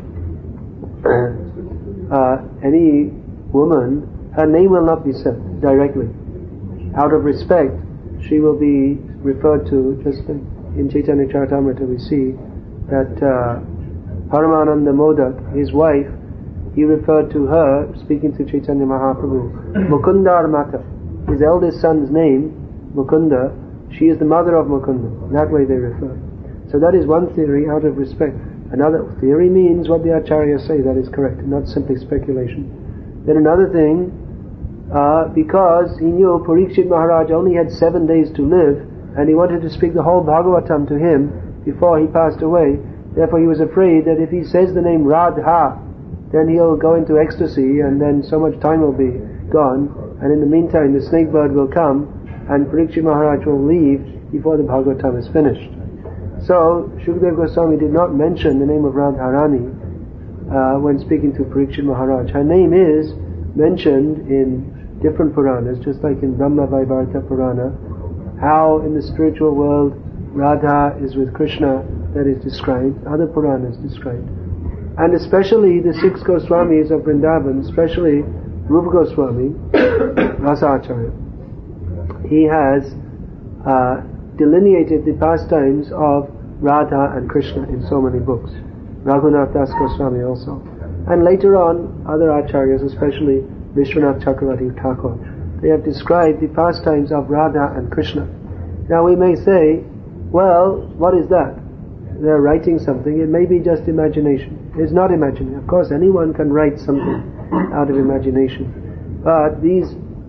uh, any woman, her name will not be said directly. Out of respect, she will be referred to, just in Chaitanya Charitamrita we see that uh, Paramananda Modak, his wife, he referred to her, speaking to Chaitanya Mahaprabhu, Mukundar Mata, his eldest son's name, Mukunda, she is the mother of Mukunda. That way they refer. So that is one theory, out of respect. Another theory means what the acharyas say, that is correct, not simply speculation. Then another thing, uh, because he knew Parikshit Maharaj only had seven days to live, and he wanted to speak the whole Bhagavatam to him before he passed away. Therefore he was afraid that if he says the name Radha, then he'll go into ecstasy, and then so much time will be gone, and in the meantime the snake bird will come, and Parikshit Maharaj will leave before the Bhagavatam is finished. So Shukdev Goswami did not mention the name of Radharani uh, when speaking to Parikshit Maharaj. Her name is mentioned in different Puranas, just like in Brahma Vaivarta Purana, how in the spiritual world Radha is with Krishna, that is described. Other Puranas described. And especially the six Goswamis of Vrindavan, especially Rupa Goswami, Rasacharya, he has uh, delineated the pastimes of Radha and Krishna in so many books. Raghunath Das Goswami also. And later on, other acharyas, especially Vishwanath Chakravarti Thakur, they have described the pastimes of Radha and Krishna. Now we may say, well, what is that? They're writing something, it may be just imagination. It's not imagination. Of course, anyone can write something out of imagination. But these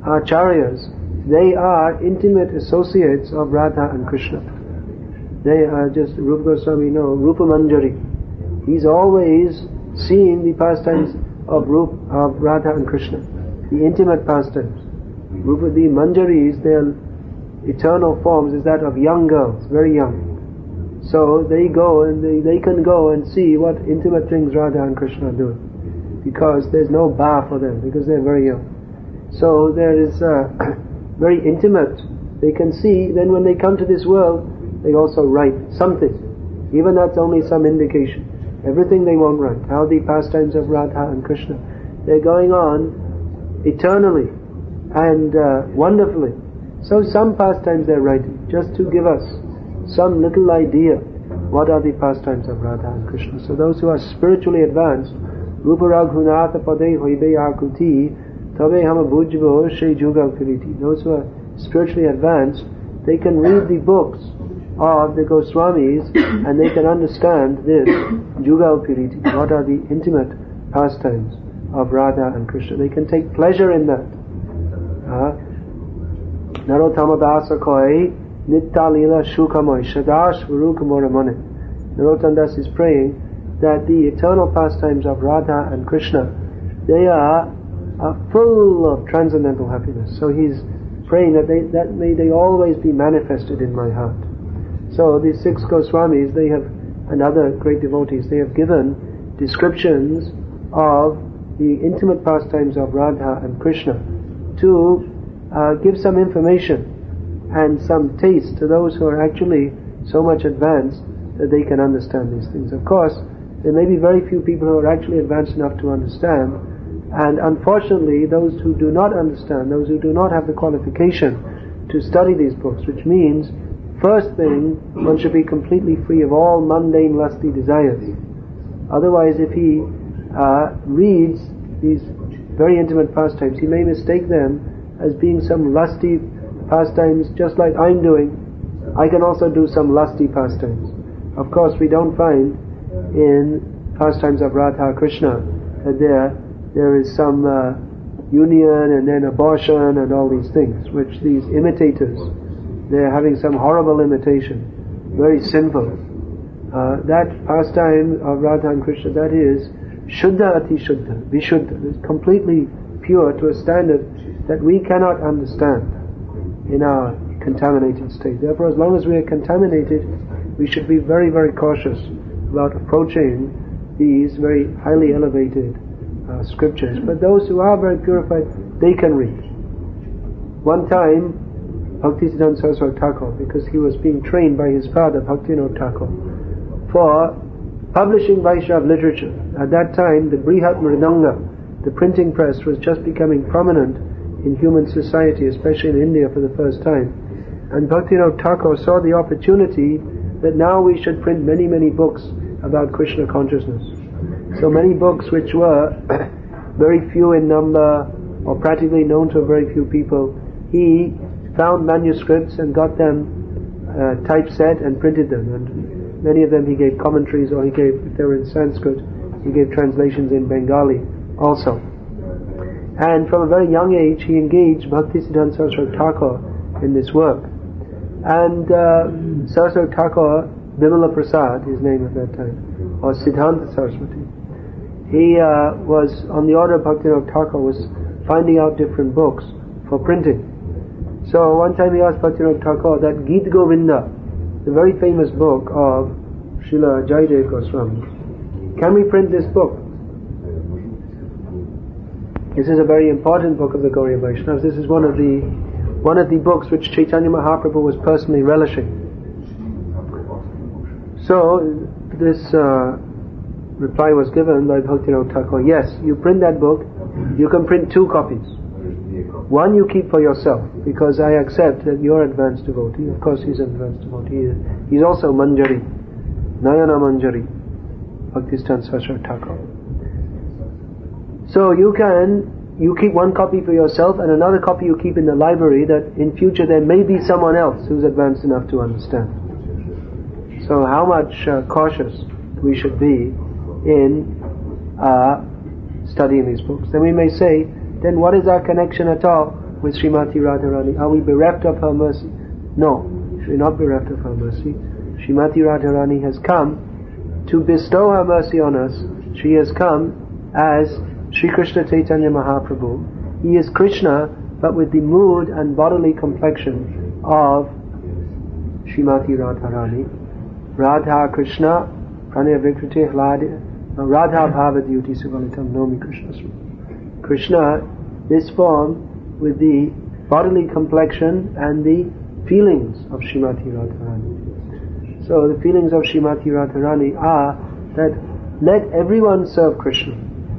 acharyas, they are intimate associates of Radha and Krishna. They are just, Rupa Goswami, no, Rupa Manjari. He's always seeing the pastimes of Rupa, of Radha and Krishna, the intimate pastimes. Rupa, the Manjaris, their eternal forms is that of young girls, very young. So they go and they, they can go and see what intimate things Radha and Krishna are doing, because there's no bar for them, because they're very young. So there is uh, very intimate. They can see. Then when they come to this world, they also write something. Even that's only some indication. Everything they won't write. How the pastimes of Radha and Krishna, they're going on eternally and uh, wonderfully. So some pastimes they're writing, just to give us some little idea what are the pastimes of Radha and Krishna. So those who are spiritually advanced, Rupa Raghunatha Pade Hoibe Akuti Tabe Hama Bhujvo Shri Jugal Kiriti. Those who are spiritually advanced, they can read the books of the Goswamis and they can understand this Jugal Piriti. What are the intimate pastimes of Radha and Krishna? They can take pleasure in that. Narottama Dasa Koi Nitta Lila Shukamoy Shadash Varukamoramane. Narottam Das is praying that the eternal pastimes of Radha and Krishna, they are, are full of transcendental happiness. So he's praying that they, that may they always be manifested in my heart. So these six Goswamis, they have, and other great devotees, they have given descriptions of the intimate pastimes of Radha and Krishna to uh, give some information and some taste to those who are actually so much advanced that they can understand these things. Of course, there may be very few people who are actually advanced enough to understand, and unfortunately those who do not understand, those who do not have the qualification to study these books, which means first thing, one should be completely free of all mundane lusty desires. Otherwise, if he uh, reads these very intimate pastimes, he may mistake them as being some lusty pastimes, just like I'm doing. I can also do some lusty pastimes. Of course, we don't find in pastimes of Radha Krishna that there there is some uh, union and then abortion and all these things, which these imitators, they're having some horrible imitation, very sinful. Uh, that pastime of Radha and Krishna, that is Shuddha Ati Shuddha, Vishuddha, is completely pure to a standard that we cannot understand in our contaminated state. Therefore, as long as we are contaminated, we should be very, very cautious about approaching these very highly elevated uh, scriptures. But those who are very purified, they can read. One time, Bhaktisiddhanta Saraswati Thakur, because he was being trained by his father, Bhaktivinoda Thakur, for publishing Vaishnava literature. At that time, the Brihat Mridanga, the printing press, was just becoming prominent in human society, especially in India for the first time. And Bhaktivinoda Thakur saw the opportunity that now we should print many, many books about Krishna consciousness. So many books which were very few in number or practically known to very few people, he found manuscripts and got them uh, typeset and printed them. And many of them he gave commentaries, or he gave, if they were in Sanskrit, he gave translations in Bengali also. And from a very young age, he engaged Bhaktisiddhanta Saraswati Thakur in this work. And uh, Saraswati Thakur, Bimala Prasad, his name at that time, or Siddhanta Saraswati, he uh, was, on the order of Bhaktisiddhanta Thakur, was finding out different books for printing. So one time he asked Bhaktisiddhanta Thakur that Geet Govinda, the very famous book of Srila Jayadev Goswami, can we print this book? This is a very important book of the Gauriya Vaishnavas. This is one of the one of the books which Chaitanya Mahaprabhu was personally relishing. So this uh, reply was given by Bhaktisiddhanta Thakur. Yes, you print that book. You can print two copies. One you keep for yourself, because I accept that you're advanced devotee. Of course, he's an advanced devotee. He's also Manjari, Nayana Manjari, Bhaktisiddhanta Saraswati Thakur. So you can, you keep one copy for yourself and another copy you keep in the library, that in future there may be someone else who's advanced enough to understand. So how much uh, cautious we should be in uh, studying these books. Then we may say, then what is our connection at all with Srimati Radharani? Are we bereft of her mercy? No, we're not bereft of her mercy. Srimati Radharani has come to bestow her mercy on us. She has come as Sri Krishna Chaitanya Mahaprabhu. He is Krishna, but with the mood and bodily complexion of Srimati Radharani. Radha Krishna Pranaya Vikriti Hladi Radha Bhavadyuti Suvalitam Nomi Krishna. Krishna, this form with the bodily complexion and the feelings of Srimati Radharani. So the feelings of Srimati Radharani are that let everyone serve Krishna.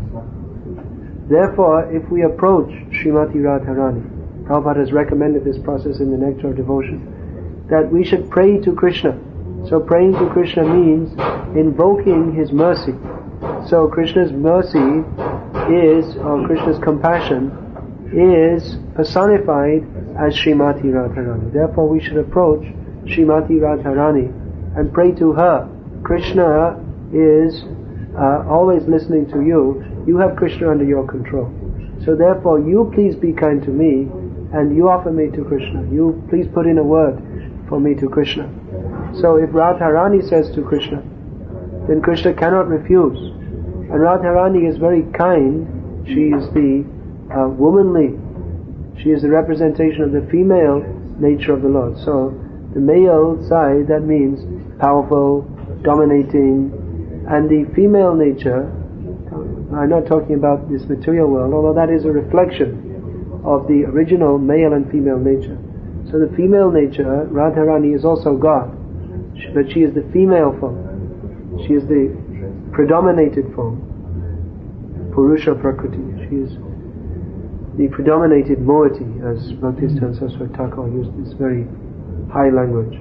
Therefore, if we approach Srimati Radharani, Prabhupada has recommended this process in the Nectar of Devotion, that we should pray to Krishna. So praying to Krishna means invoking His mercy. So Krishna's mercy is, or Krishna's compassion, is personified as Srimati Radharani. Therefore we should approach Srimati Radharani and pray to her. Krishna is uh, always listening to you. You have Krishna under your control. So therefore you please be kind to me and you offer me to Krishna. You please put in a word for me to Krishna. So if Radharani says to Krishna, then Krishna cannot refuse. And Radharani is very kind. She is the uh, womanly. She is the representation of the female nature of the Lord. So the male side, that means powerful, dominating, and the female nature, I'm not talking about this material world, although that is a reflection of the original male and female nature. So the female nature, Radharani, is also God, but she is the female form. She is the predominated form, Purusha Prakriti. She is the predominated moiety, as Bhaktisiddhanta Saraswati Thakur used this very high language.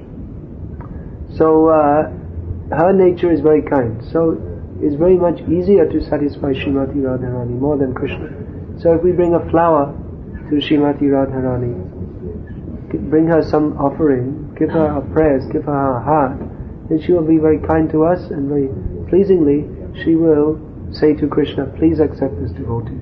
So uh, her nature is very kind. So it's very much easier to satisfy Srimati Radharani more than Krishna. So if we bring a flower to Srimati Radharani, bring her some offering, give her our prayers, give her our heart, then she will be very kind to us, and very pleasingly she will say to Krishna, please accept this devotee.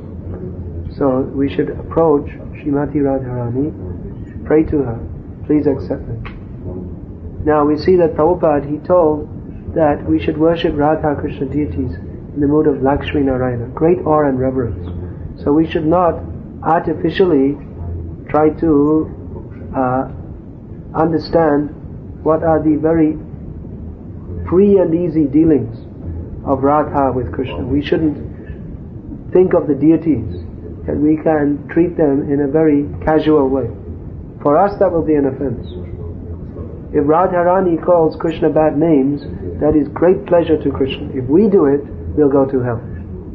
So we should approach Srimati Radharani, pray to her, please accept me. Now we see that Prabhupada, he told that we should worship Radha Krishna deities in the mood of Lakshmi Narayana, great awe and reverence. So we should not artificially try to uh, understand what are the very free and easy dealings of Radha with Krishna. We shouldn't think of the deities that we can treat them in a very casual way. For us that will be an offense. If Radharani calls Krishna bad names, that is great pleasure to Krishna. If we do it, we'll go to hell.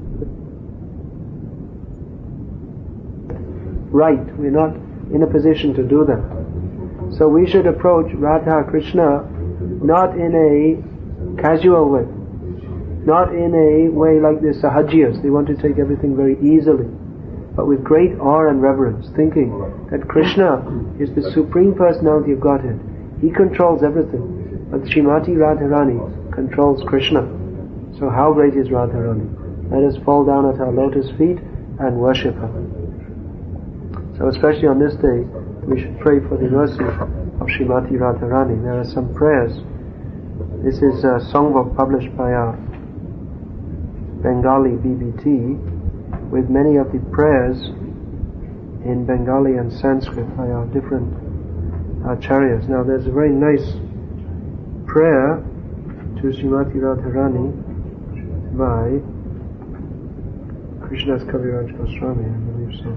Right, we're not in a position to do that. So we should approach Radha Krishna not in a casual way, not in a way like the Sahajiyas. They want to take everything very easily, but with great awe and reverence, thinking that Krishna is the Supreme Personality of Godhead. He controls everything, but Srimati Radharani controls Krishna. So how great is Radharani? Let us fall down at her lotus feet and worship her. So especially on this day, we should pray for the mercy of Srimati Radharani. There are some prayers. This is a songbook published by our Bengali B B T with many of the prayers in Bengali and Sanskrit by our different acharyas. Now there's a very nice prayer to Srimati Radharani by Krishnadas Kaviraj Goswami, I believe so,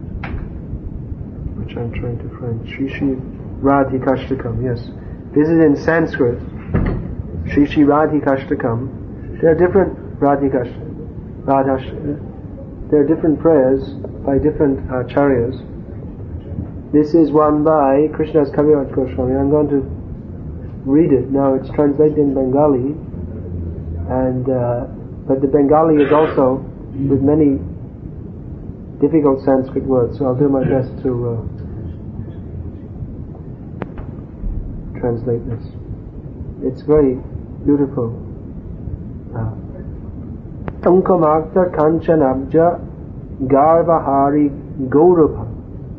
which I'm trying to find. Shri Shri Radhikashtakam, yes. This is in Sanskrit. Shri Shri Radhikashtakam. There are different Radhikashtakam. Radhash, there are different prayers by different acharyas. This is one by Krishnadas Kaviraj Goswami. I'm going to read it. Now it's translated in Bengali, and uh, but the Bengali is also with many difficult Sanskrit words, so I'll do my best to uh, translate this. It's very beautiful. Tunkamakta Kanchanabja Garbahari Gaurabha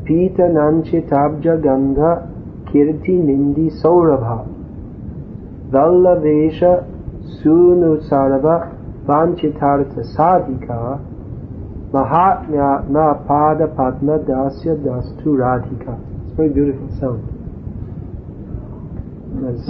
Pita Nanchitabja Gandha Kirti Nindi Saurabha Vallavesha Sunu Sarava Vanchitartha Sadhika Mahatmya Na Pada Padma Dasya Dastu Radhika. It's a very beautiful sound. That's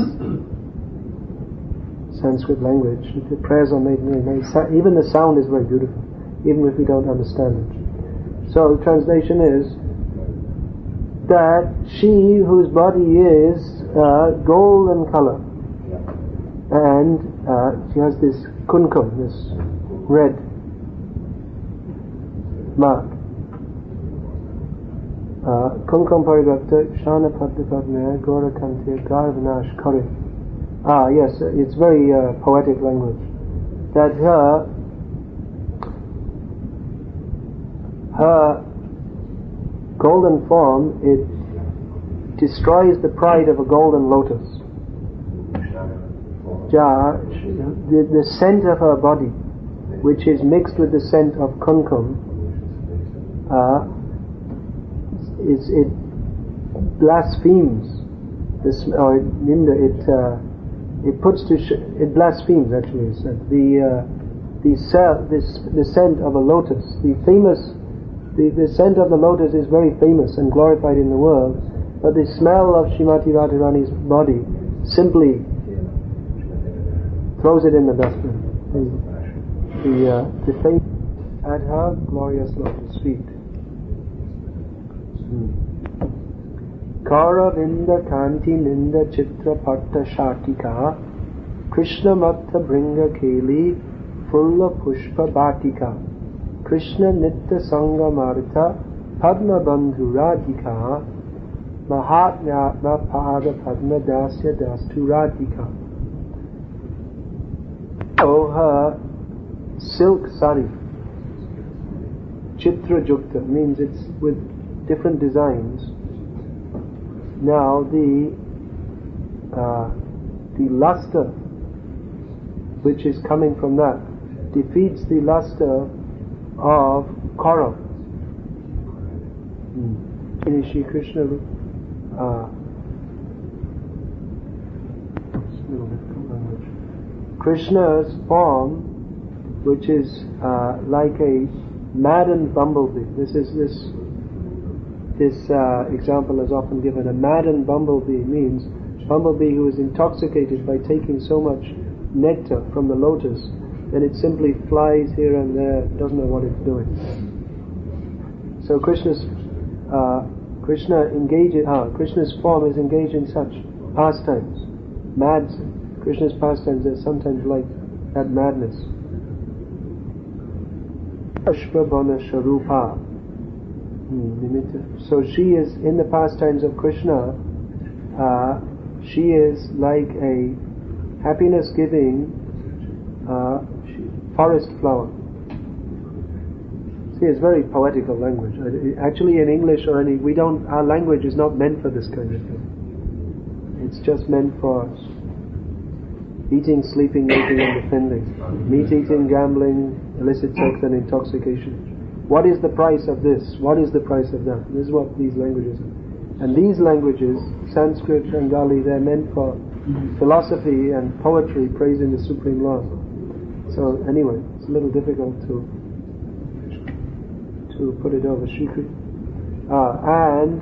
Sanskrit language. The prayers are made very nice. Even the sound is very beautiful, even if we don't understand it. So the translation is that she whose body is uh, golden color, and uh, she has this kunkum, this red mark. Kunkum Parivakta Shana Padmapadmaya Gora Kante Garvanash Kare. Ah, yes, it's very uh, poetic language. That her her golden form, it destroys the pride of a golden lotus. Ja, the, the scent of her body, which is mixed with the scent of kunkum, uh, it's, it blasphemes this, or it, it uh, it puts to sh- it blasphemes actually the uh, the cell, this the scent of a lotus. The famous the, the scent of the lotus is very famous and glorified in the world, but the smell of Srimati Radharani's body simply throws it in the dustbin. The the, uh, the fame at her glorious lotus feet. Kara Vinda Kanti Ninda Chitra Patta Shatika Krishna Matta Bringa Keli Fulla Pushpa Bhatika Krishna Nitta Sangha Martha Padma Bandhu Radhika Mahatmyatma Pada Padma Dasya Dastu Radhika. Oh, her silk sari, Chitra Jukta, means it's with different designs. Now the uh, the luster which is coming from that defeats the luster of coral. In Shri Krishna, uh, Krishna's form, which is uh, like a maddened bumblebee. This is this. This uh, example is often given. A maddened bumblebee means bumblebee who is intoxicated by taking so much nectar from the lotus, then it simply flies here and there, doesn't know what it's doing. So Krishna's uh, Krishna engages. Ah, Krishna's form is engaged in such pastimes. Mad Krishna's pastimes are sometimes like that madness. Ashvabhana Sharupa. So she is, in the pastimes of Krishna, uh, she is like a happiness-giving uh, forest flower. See, it's very poetical language. Actually, in English or any, we don't. Our language is not meant for this kind of thing. It's just meant for eating, sleeping, mating, and defending, meat-eating, gambling, illicit sex, and intoxication. What is the price of this? What is the price of that? This is what these languages are. And these languages, Sanskrit, Bengali, they're meant for philosophy and poetry praising the Supreme Lord. So anyway, it's a little difficult to to put it over. Uh, and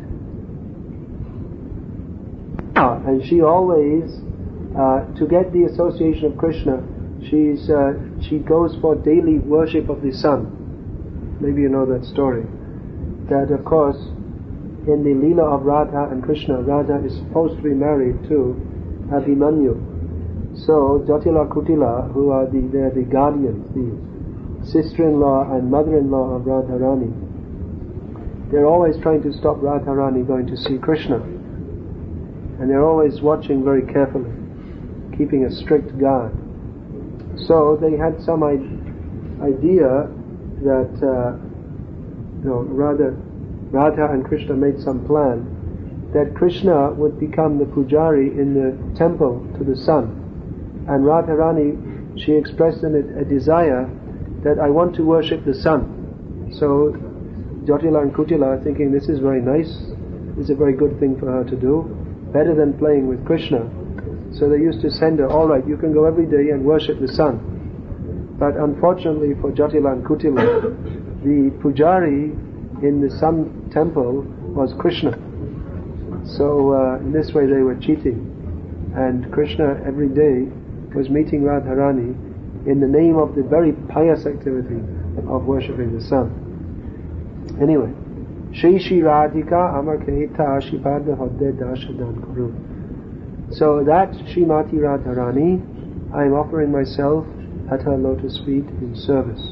uh, and she always, uh, to get the association of Krishna, she's uh, she goes for daily worship of the sun. Maybe you know that story. That of course, in the Leela of Radha and Krishna, Radha is supposed to be married to Abhimanyu. So Jatila Kutila, who are the they're the guardians, the sister-in-law and mother-in-law of Radharani, they're always trying to stop Radharani going to see Krishna, and they're always watching very carefully, keeping a strict guard. So they had some idea that uh, you know, rather Radha and Krishna made some plan that Krishna would become the pujari in the temple to the sun, and Radharani, she expressed in it a desire that I want to worship the sun. So Jatila and Kutila are thinking this is very nice, this is a very good thing for her to do, better than playing with Krishna. So they used to send her, alright, you can go every day and worship the sun. But unfortunately for Jatila and Kutila, the pujari in the sun temple was Krishna. So uh, in this way they were cheating. And Krishna every day was meeting Radharani in the name of the very pious activity of worshipping the sun. Anyway, Shri Shri Radhika Amar Keta Shipada Hodde Dashadan Kuru. So that Srimati Radharani, I am offering myself at her lotus feet in service.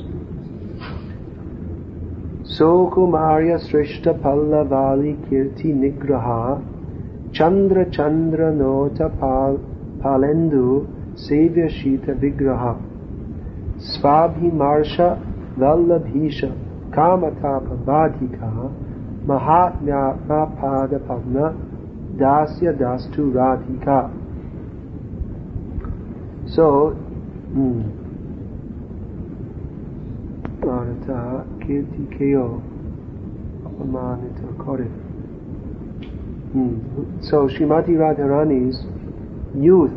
So Kumarya Srishta Pallavali Kirti Nigraha Chandra Chandra Nota Pal Palendu Sevya Shita Vigraha Svabhi Marsha Vallabhisha Kamatapa Badhika Mahatmya Pada Padma Dasya Dastu Radhika. So, hmm. Marata Kirti Keo Apamanita Kore. So Srimati Radharani's youth,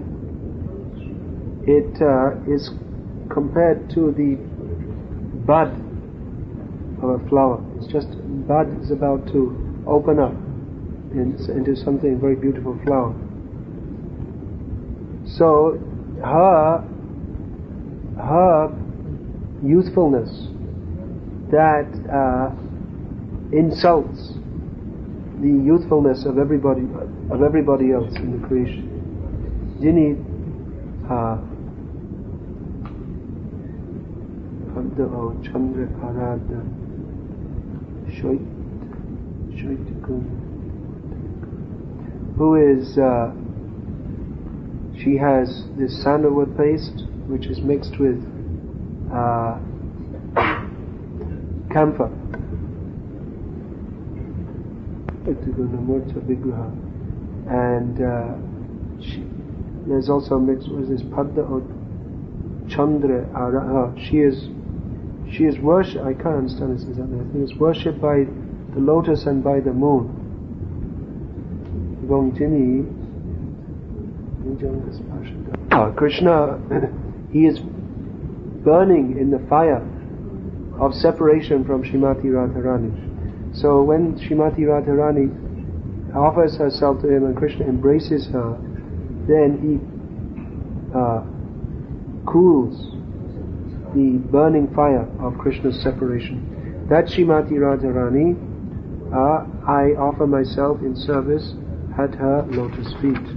it uh, is compared to the bud of a flower. It's just, bud is about to open up into something very beautiful flower. So her her youthfulness that uh, insults the youthfulness of everybody of everybody else in the creation. Jini uh, Chandra Arada Shoit Shoitakun, who is uh, she has this sandalwood paste which is mixed with uh, camphor, and uh, she, there's also mixed with this Padda or Chandra Araha. She is she is worshipped. I can't understand this exactly. I think it's worshipped by the lotus and by the moon. Uh, Krishna, he is burning in the fire of separation from Srimati Radharani. So when Srimati Radharani offers herself to him and Krishna embraces her, then he uh, cools the burning fire of Krishna's separation. That Srimati Radharani, uh, I offer myself in service at her lotus feet.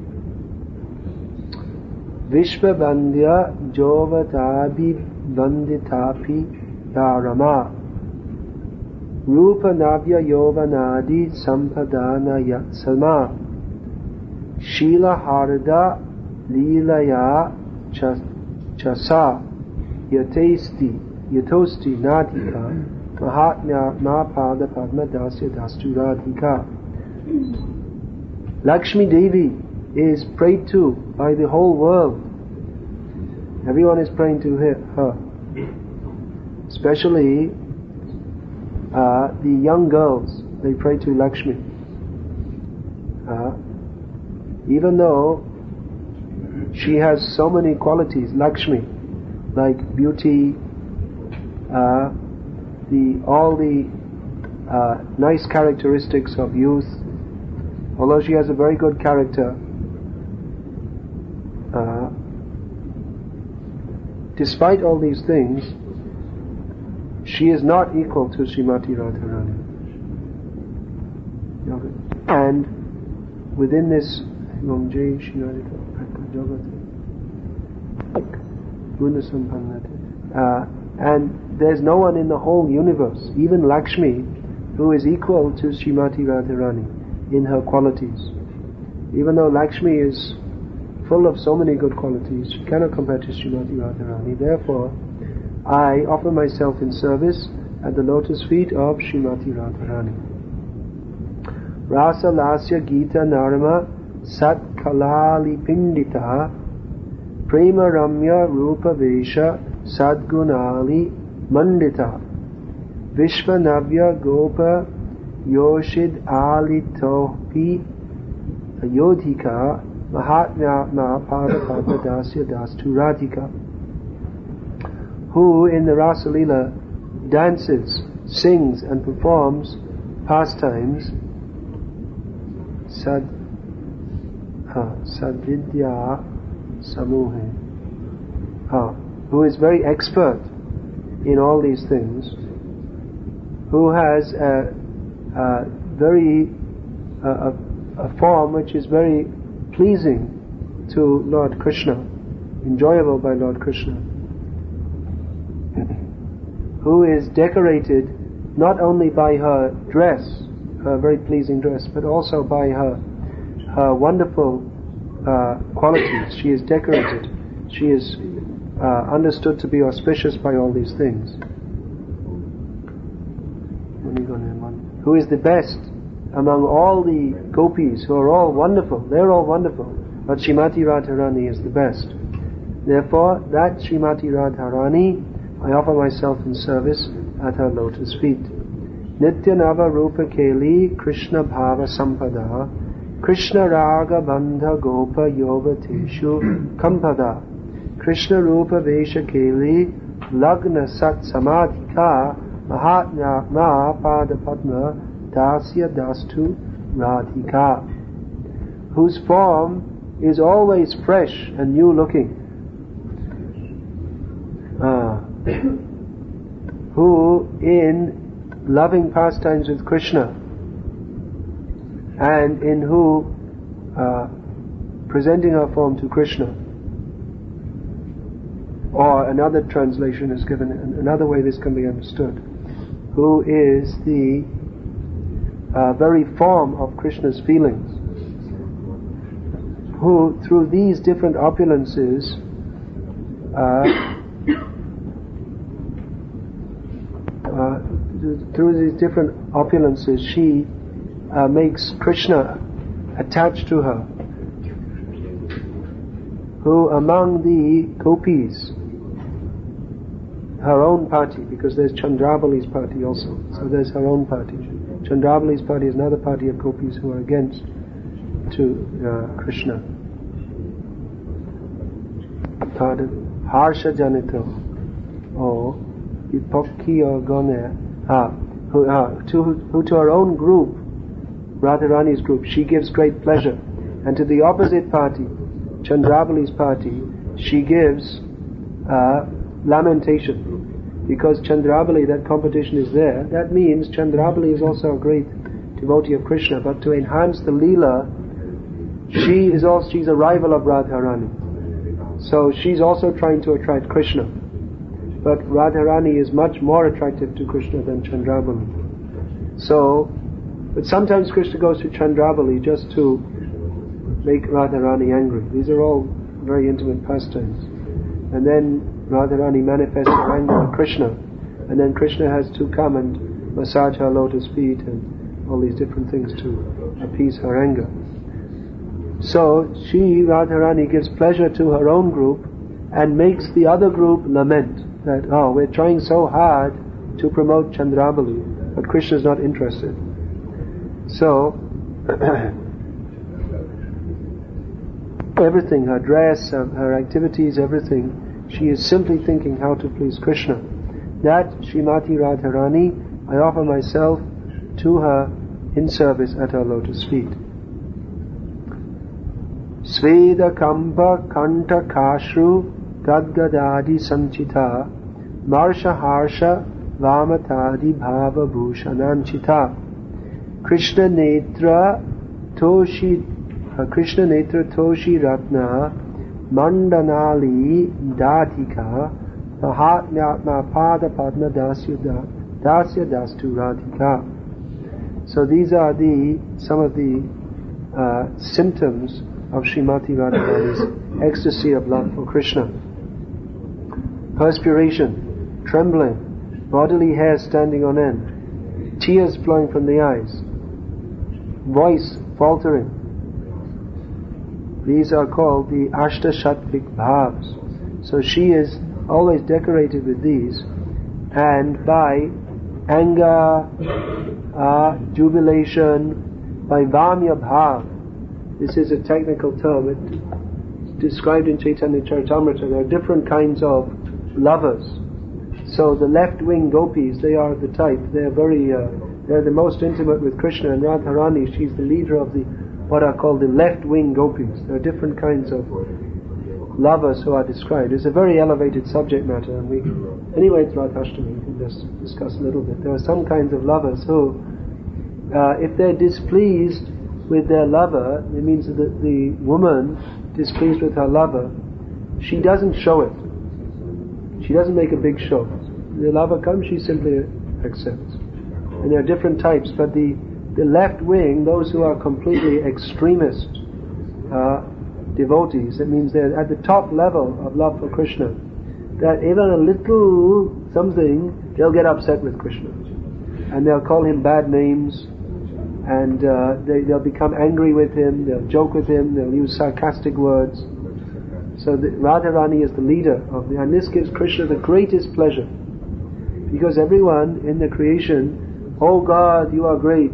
Vishvabandhya Jovatabi Vanditapi Dharama Rupa Navya Yovanadi Sampadana Yatsama Shila Harada Leelaya Chasa Yatesti Yatosti Nadika Mahatmya Mapada Padma Dasya Dastu Radhika. Lakshmi Devi is prayed to by the whole world. Everyone is praying to her, especially uh, the young girls. They pray to Lakshmi, uh, even though she has so many qualities. Lakshmi, like beauty, uh, the all the uh, nice characteristics of youth. Although she has a very good character, uh, despite all these things, she is not equal to Srimati Radharani. And within this uh, and there's no one in the whole universe, even Lakshmi, who is equal to Srimati Radharani in her qualities. Even though Lakshmi is full of so many good qualities, she cannot compare to Srimati Radharani. Therefore, I offer myself in service at the lotus feet of Srimati Radharani. Rasa Lasya Gita Narama Sat Kalali Pindita Prema Ramya Rupa Vesha Sadgunali Mandita Vishvanavya Gopa Yoshid Alitopi Yodhika Mahatma Pada Padma Dasya Dastu Radhika, who in the Rasa Leela dances, sings and performs pastimes sad uh, sadvidya samuhe, uh, who is very expert in all these things, who has a, a very a, a form which is very pleasing to Lord Krishna, enjoyable by Lord Krishna, who is decorated not only by her dress, her very pleasing dress, but also by her her wonderful uh, qualities. She is decorated. She is uh, understood to be auspicious by all these things. Who is the best among all the gopis, who are all wonderful. They're all wonderful, but Srimati Radharani is the best. Therefore, that Srimati Radharani, I offer myself in service at her lotus feet. Nitya Nava Rupa Keli Krishna Bhava Sampada Krishna Raga Bandha Gopa Yoga Teshu Kampada Krishna Rupa Vesha Keli Lagna Sat Samadhika Mahatma Ma Pada Padma Dasya Dastu Radhika, whose form is always fresh and new looking, uh, who in loving pastimes with Krishna and in who uh, presenting her form to Krishna, or another translation is given, another way this can be understood, who is the uh, very form of Krishna's feelings, who through these different opulences uh, uh, through these different opulences she uh, makes Krishna attached to her, who among the gopis, her own party, because there's Chandrabali's party also, so there's her own party. Chandrabali's party is another party of gopis who are against to uh, Krishna. Harsha Janito, or Vipokki or Gone, ah, who, ah, to, who to her own group, Radharani's group, she gives great pleasure, and to the opposite party, Chandrabali's party, she gives uh, lamentation, because Chandrabali, that competition is there. That means Chandrabali is also a great devotee of Krishna, but to enhance the Leela, she is also, she's a rival of Radharani. So she's also trying to attract Krishna. But Radharani is much more attractive to Krishna than Chandrabali. So, but sometimes Krishna goes to Chandrabali just to make Radharani angry. These are all very intimate pastimes. And then Radharani manifests her anger on Krishna, and then Krishna has to come and massage her lotus feet and all these different things to appease her anger. So she, Radharani, gives pleasure to her own group and makes the other group lament that, oh, we're trying so hard to promote Chandrabali, but Krishna is not interested. So everything, her dress, her activities, everything, she is simply thinking how to please Krishna. That Srimati Radharani, I offer myself to her in service at her lotus feet. Sveda Kampa Kanta Kashru Gadgadadi Sanchita Marsha Harsha Vamatadi Bhava Bhushananchita Krishna Netra Toshi uh, Krishna Netra Toshi Ratna Mandanali Datika Mahatma Pada Padma Dasya Dasya Dastu Radhika. So these are the some of the uh, symptoms of Srimati Radharani's ecstasy of love for Krishna. Perspiration, trembling, bodily hair standing on end, tears flowing from the eyes, voice faltering. These are called the Ashta Shatvik Bhavs. So she is always decorated with these, and by anger, uh, jubilation, by Vamya Bhav. This is a technical term. It's described in Chaitanya Charitamrita. There are different kinds of lovers. So the left-wing gopis, they are the type. They are very, uh, they're the most intimate with Krishna, and Radharani, she's the leader of the what are called the left-wing gopis. There are different kinds of lovers who are described. It's a very elevated subject matter, and we, anyway, it's Radhashtami, we can just discuss a little bit. There are some kinds of lovers who, uh, if they're displeased with their lover, it means that the woman displeased with her lover, she doesn't show it. She doesn't make a big show. The lover comes, she simply accepts. And there are different types, but the, the left wing, those who are completely extremist uh, devotees, it means they're at the top level of love for Krishna, that even a little something, they'll get upset with Krishna. And they'll call him bad names, and uh, they, they'll become angry with him, they'll joke with him, they'll use sarcastic words. So the, Radharani is the leader of the, and this gives Krishna the greatest pleasure, because everyone in the creation, oh God, you are great.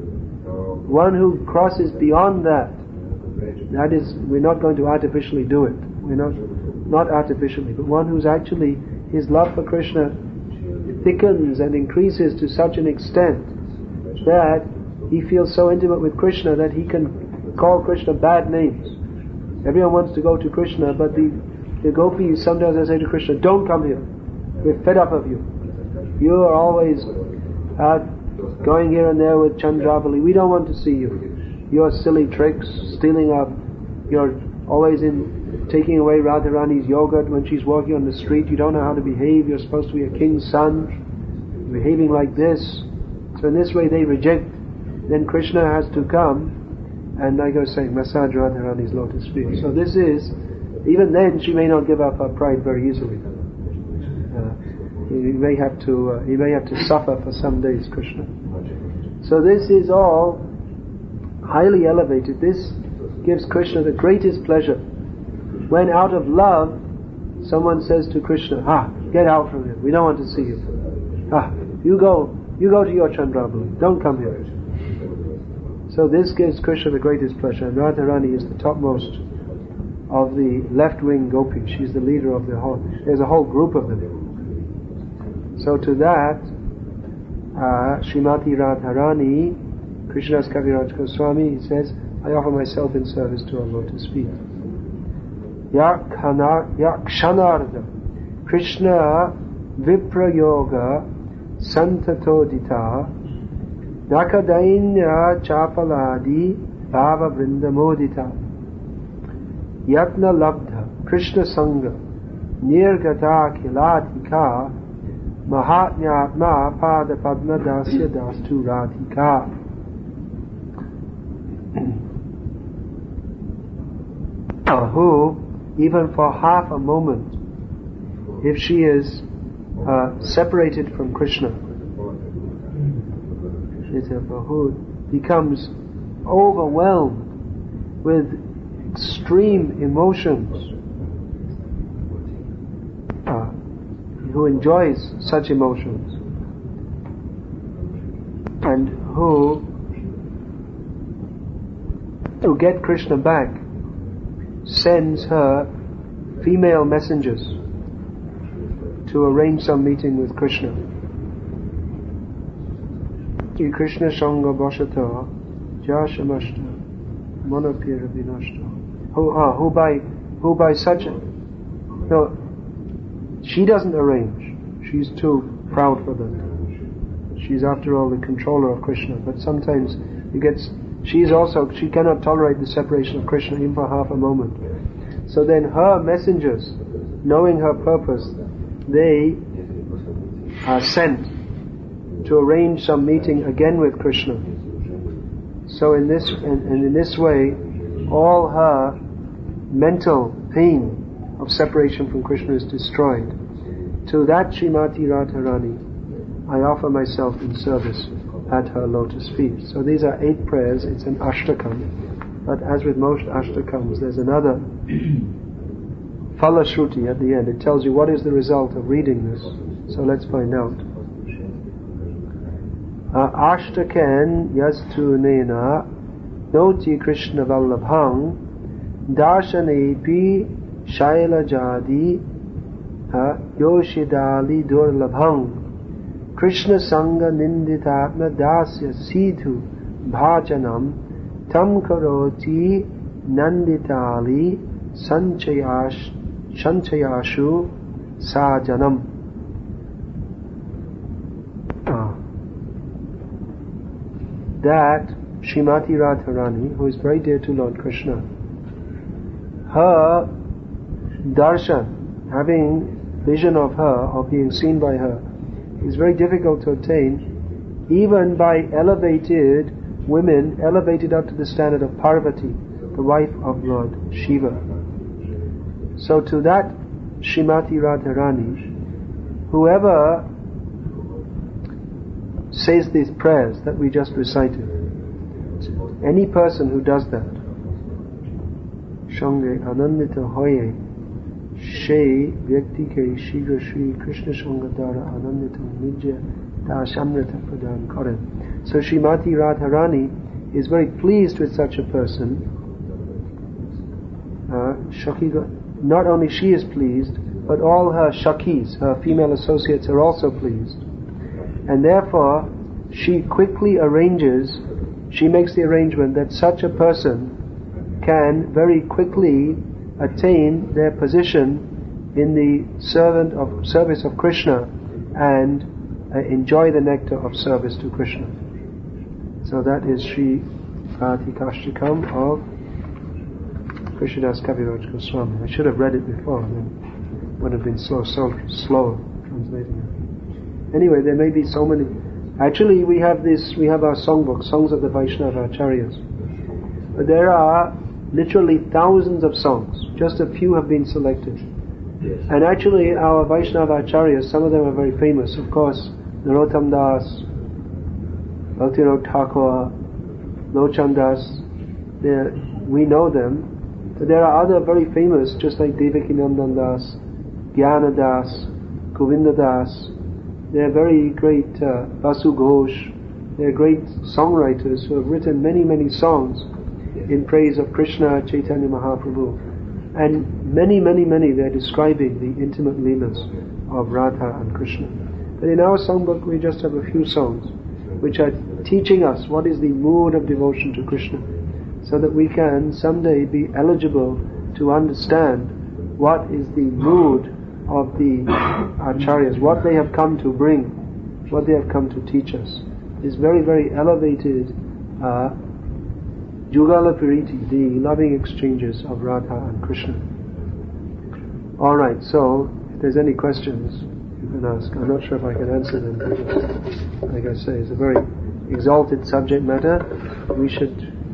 One who crosses beyond that, that is, we're not going to artificially do it. We're not, not artificially, but one who's actually, his love for Krishna thickens and increases to such an extent that he feels so intimate with Krishna that he can call Krishna bad names. Everyone wants to go to Krishna, but the, the gopis, sometimes they say to Krishna, don't come here. We're fed up of you. You are always uh, going here and there with Chandravali. We don't want to see you. Your silly tricks, stealing up, you're always in taking away Radharani's yogurt when she's walking on the street. You don't know how to behave. You're supposed to be a king's son. You're behaving like this. So in this way they reject. Then Krishna has to come and, like I was saying, massage Radharani's lotus feet. So this is, even then she may not give up her pride very easily. Uh, he may have to, uh, he may have to suffer for some days, Krishna. So this is all highly elevated. This gives Krishna the greatest pleasure. When out of love, someone says to Krishna, ah, get out from here. We don't want to see you. Ah, you go, you go to your Chandravali. Don't come here. So this gives Krishna the greatest pleasure, and Radharani is the topmost of the left-wing gopis. She's the leader of the whole. There's a whole group of them. So to that, uh, Srimati Radharani, Krishnadas Kaviraj Goswami, he says, I offer myself in service to her lotus feet. Yakshanarda Krishna Viprayoga Santatodita Nakadainya Chapaladi Bhava Vrindamodita Yatna Labdha Krishna Sangha Nirgata Kilatika Mahatnyatma Pada Padma Dasya Dastu Radhika. Who, even for half a moment, if she is uh, separated from Krishna, who becomes overwhelmed with extreme emotions, uh, who enjoys such emotions, and who, to get Krishna back, sends her female messengers to arrange some meeting with Krishna. Krishna Sangha Bhashata Jashamashta Monapira Vinashta. Who ah, who by who by such a no she doesn't arrange. She's too proud for that. She's after all the controller of Krishna, but sometimes you get She's also, she cannot tolerate the separation of Krishna even for half a moment. So then her messengers, knowing her purpose, they are sent to arrange some meeting again with Krishna. So in this, and, and in this way, all her mental pain of separation from Krishna is destroyed. To that Srimati Radharani, I offer myself in service at her lotus feet. So these are eight prayers. It's an ashtakam, but as with most ashtakams, there's another falashruti at the end. It tells you what is the result of reading this. So let's find out. ashtaken yastu nena noti Krishna vallabhang darshanepi shaila jadi yoshidali durlabhang Krishna sanga ninditatma dasya sidhu bhajanam tam karoti nanditali sanchayash sanchayashu sajanam. Ah. That Srimati Radharani, who is very dear to Lord Krishna, her darshan, having vision of her, or being seen by her, is very difficult to attain, even by elevated women, elevated up to the standard of Parvati, the wife of Lord Shiva. So to that Srimati Radharani, whoever says these prayers that we just recited, any person who does that, Shange Anandita Hoye She Vyakti Ke Shigra Shri Krishna Shangadara Anandita Nijya Dashamrita Pradan Karen. So Srimati Radharani is very pleased with such a person. Uh, Shakhi, not only she is pleased, but all her Shakis, her female associates, are also pleased. And therefore, she quickly arranges, she makes the arrangement that such a person can very quickly attain their position in the servant of service of Krishna and uh, enjoy the nectar of service to Krishna. So that is Sri Pratikashtakam of Krishnadas Kaviraj Goswami. I should have read it before, and then would have been so so slow translating it. Anyway, there may be so many. Actually, we have this. We have our songbook, Songs of the Vaishnava Acharyas. But there are literally thousands of songs. Just a few have been selected. Yes. And actually, our Vaishnava Acharyas, some of them are very famous. Of course, Narottam Das, Bhaktivinoda Thakur, Lochan Das. We know them. But there are other very famous, just like Devaki Nandan Das, Jnana Das, Govinda Das. They are very great, uh, Vasu Ghosh. They are great songwriters who have written many, many songs in praise of Krishna, Chaitanya Mahaprabhu. And many, many, many, they are describing the intimate leelas of Radha and Krishna. But in our songbook, we just have a few songs which are teaching us what is the mood of devotion to Krishna, so that we can someday be eligible to understand what is the mood of the acharyas, what they have come to bring, what they have come to teach us. Is very, very elevated uh, Jugala Piriti, the loving exchanges of Radha and Krishna. Alright, so if there's any questions, you can ask. I'm not sure if I can answer them, because, like I say, it's a very exalted subject matter. We should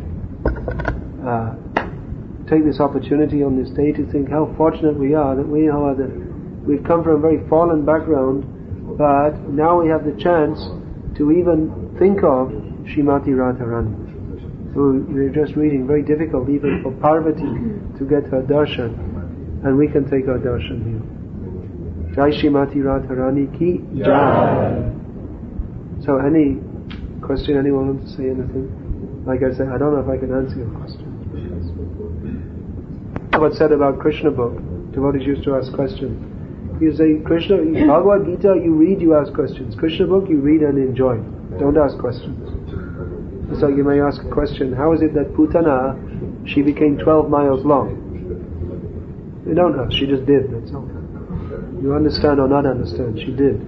uh, take this opportunity on this day to think how fortunate we are that we are the We've come from a very fallen background, but now we have the chance to even think of Srimati Radharani, who we're just reading, very difficult even for Parvati to get her darshan, and we can take our darshan here. Jai Srimati Radharani ki Jai. So any question, anyone wants to say anything? Like I said, I don't know if I can answer your question. What's said about Krishna book, devotees used to ask questions. You say, Krishna, Bhagavad Gita, you read, you ask questions. Krishna book, you read and enjoy. Don't ask questions. So you may ask a question, how is it that Putana, she became twelve miles long? You don't know, she just did, that's all. You understand or not understand, she did.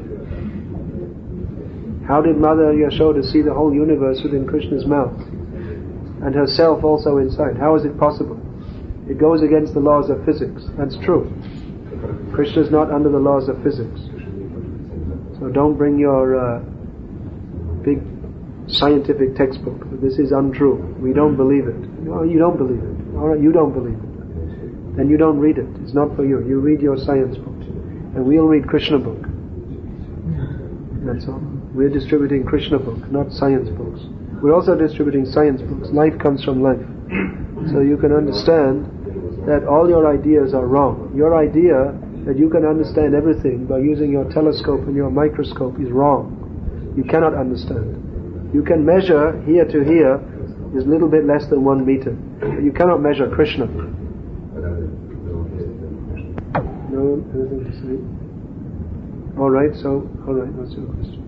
How did Mother Yashoda see the whole universe within Krishna's mouth? And herself also inside. How is it possible? It goes against the laws of physics. That's true. Krishna is not under the laws of physics. So don't bring your uh, big scientific textbook. This is untrue. We don't believe it. No, you don't believe it. Alright, you don't believe it. Then you don't read it. It's not for you. You read your science book. And we'll read Krishna book. That's all. We're distributing Krishna book, not science books. We're also distributing science books. Life comes from life. So you can understand that all your ideas are wrong. Your idea that you can understand everything by using your telescope and your microscope is wrong. You cannot understand. You can measure here to here is a little bit less than one meter. But you cannot measure Krishna. No, anything to say? All right. So, all right. What's your question?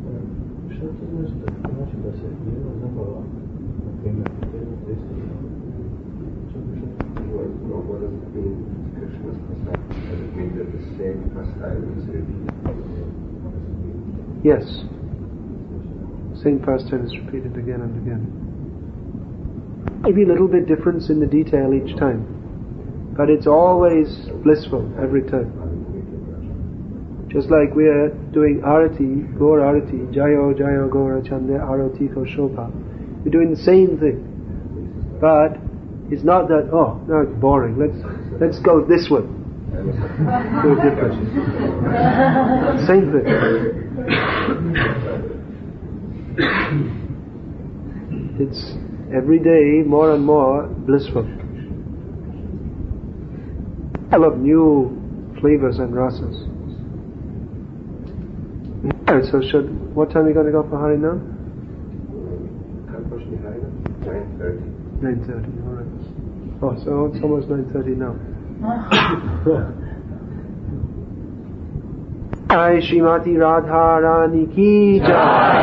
What does it mean, Krishna's pastime? Does it mean that the same pastime is repeated? Yes. Same pastime is repeated again and again. Maybe a little bit difference in the detail each time, but it's always blissful every time. Just like we are doing Arati, Gaur Arati, Jayo Jayo Gaura Chande Arati Ko Shobha. We're doing the same thing, but it's not that, oh, no, it's boring. Let's let's go this way. Do it different. Same thing. It's every day more and more blissful. I love new flavors and rasas. Alright, so should, what time are you going to go for Hari now? nine thirty. nine thirty, alright. Oh, so it's almost nine thirty now. Jai Shrimati Radha Rani ki jai.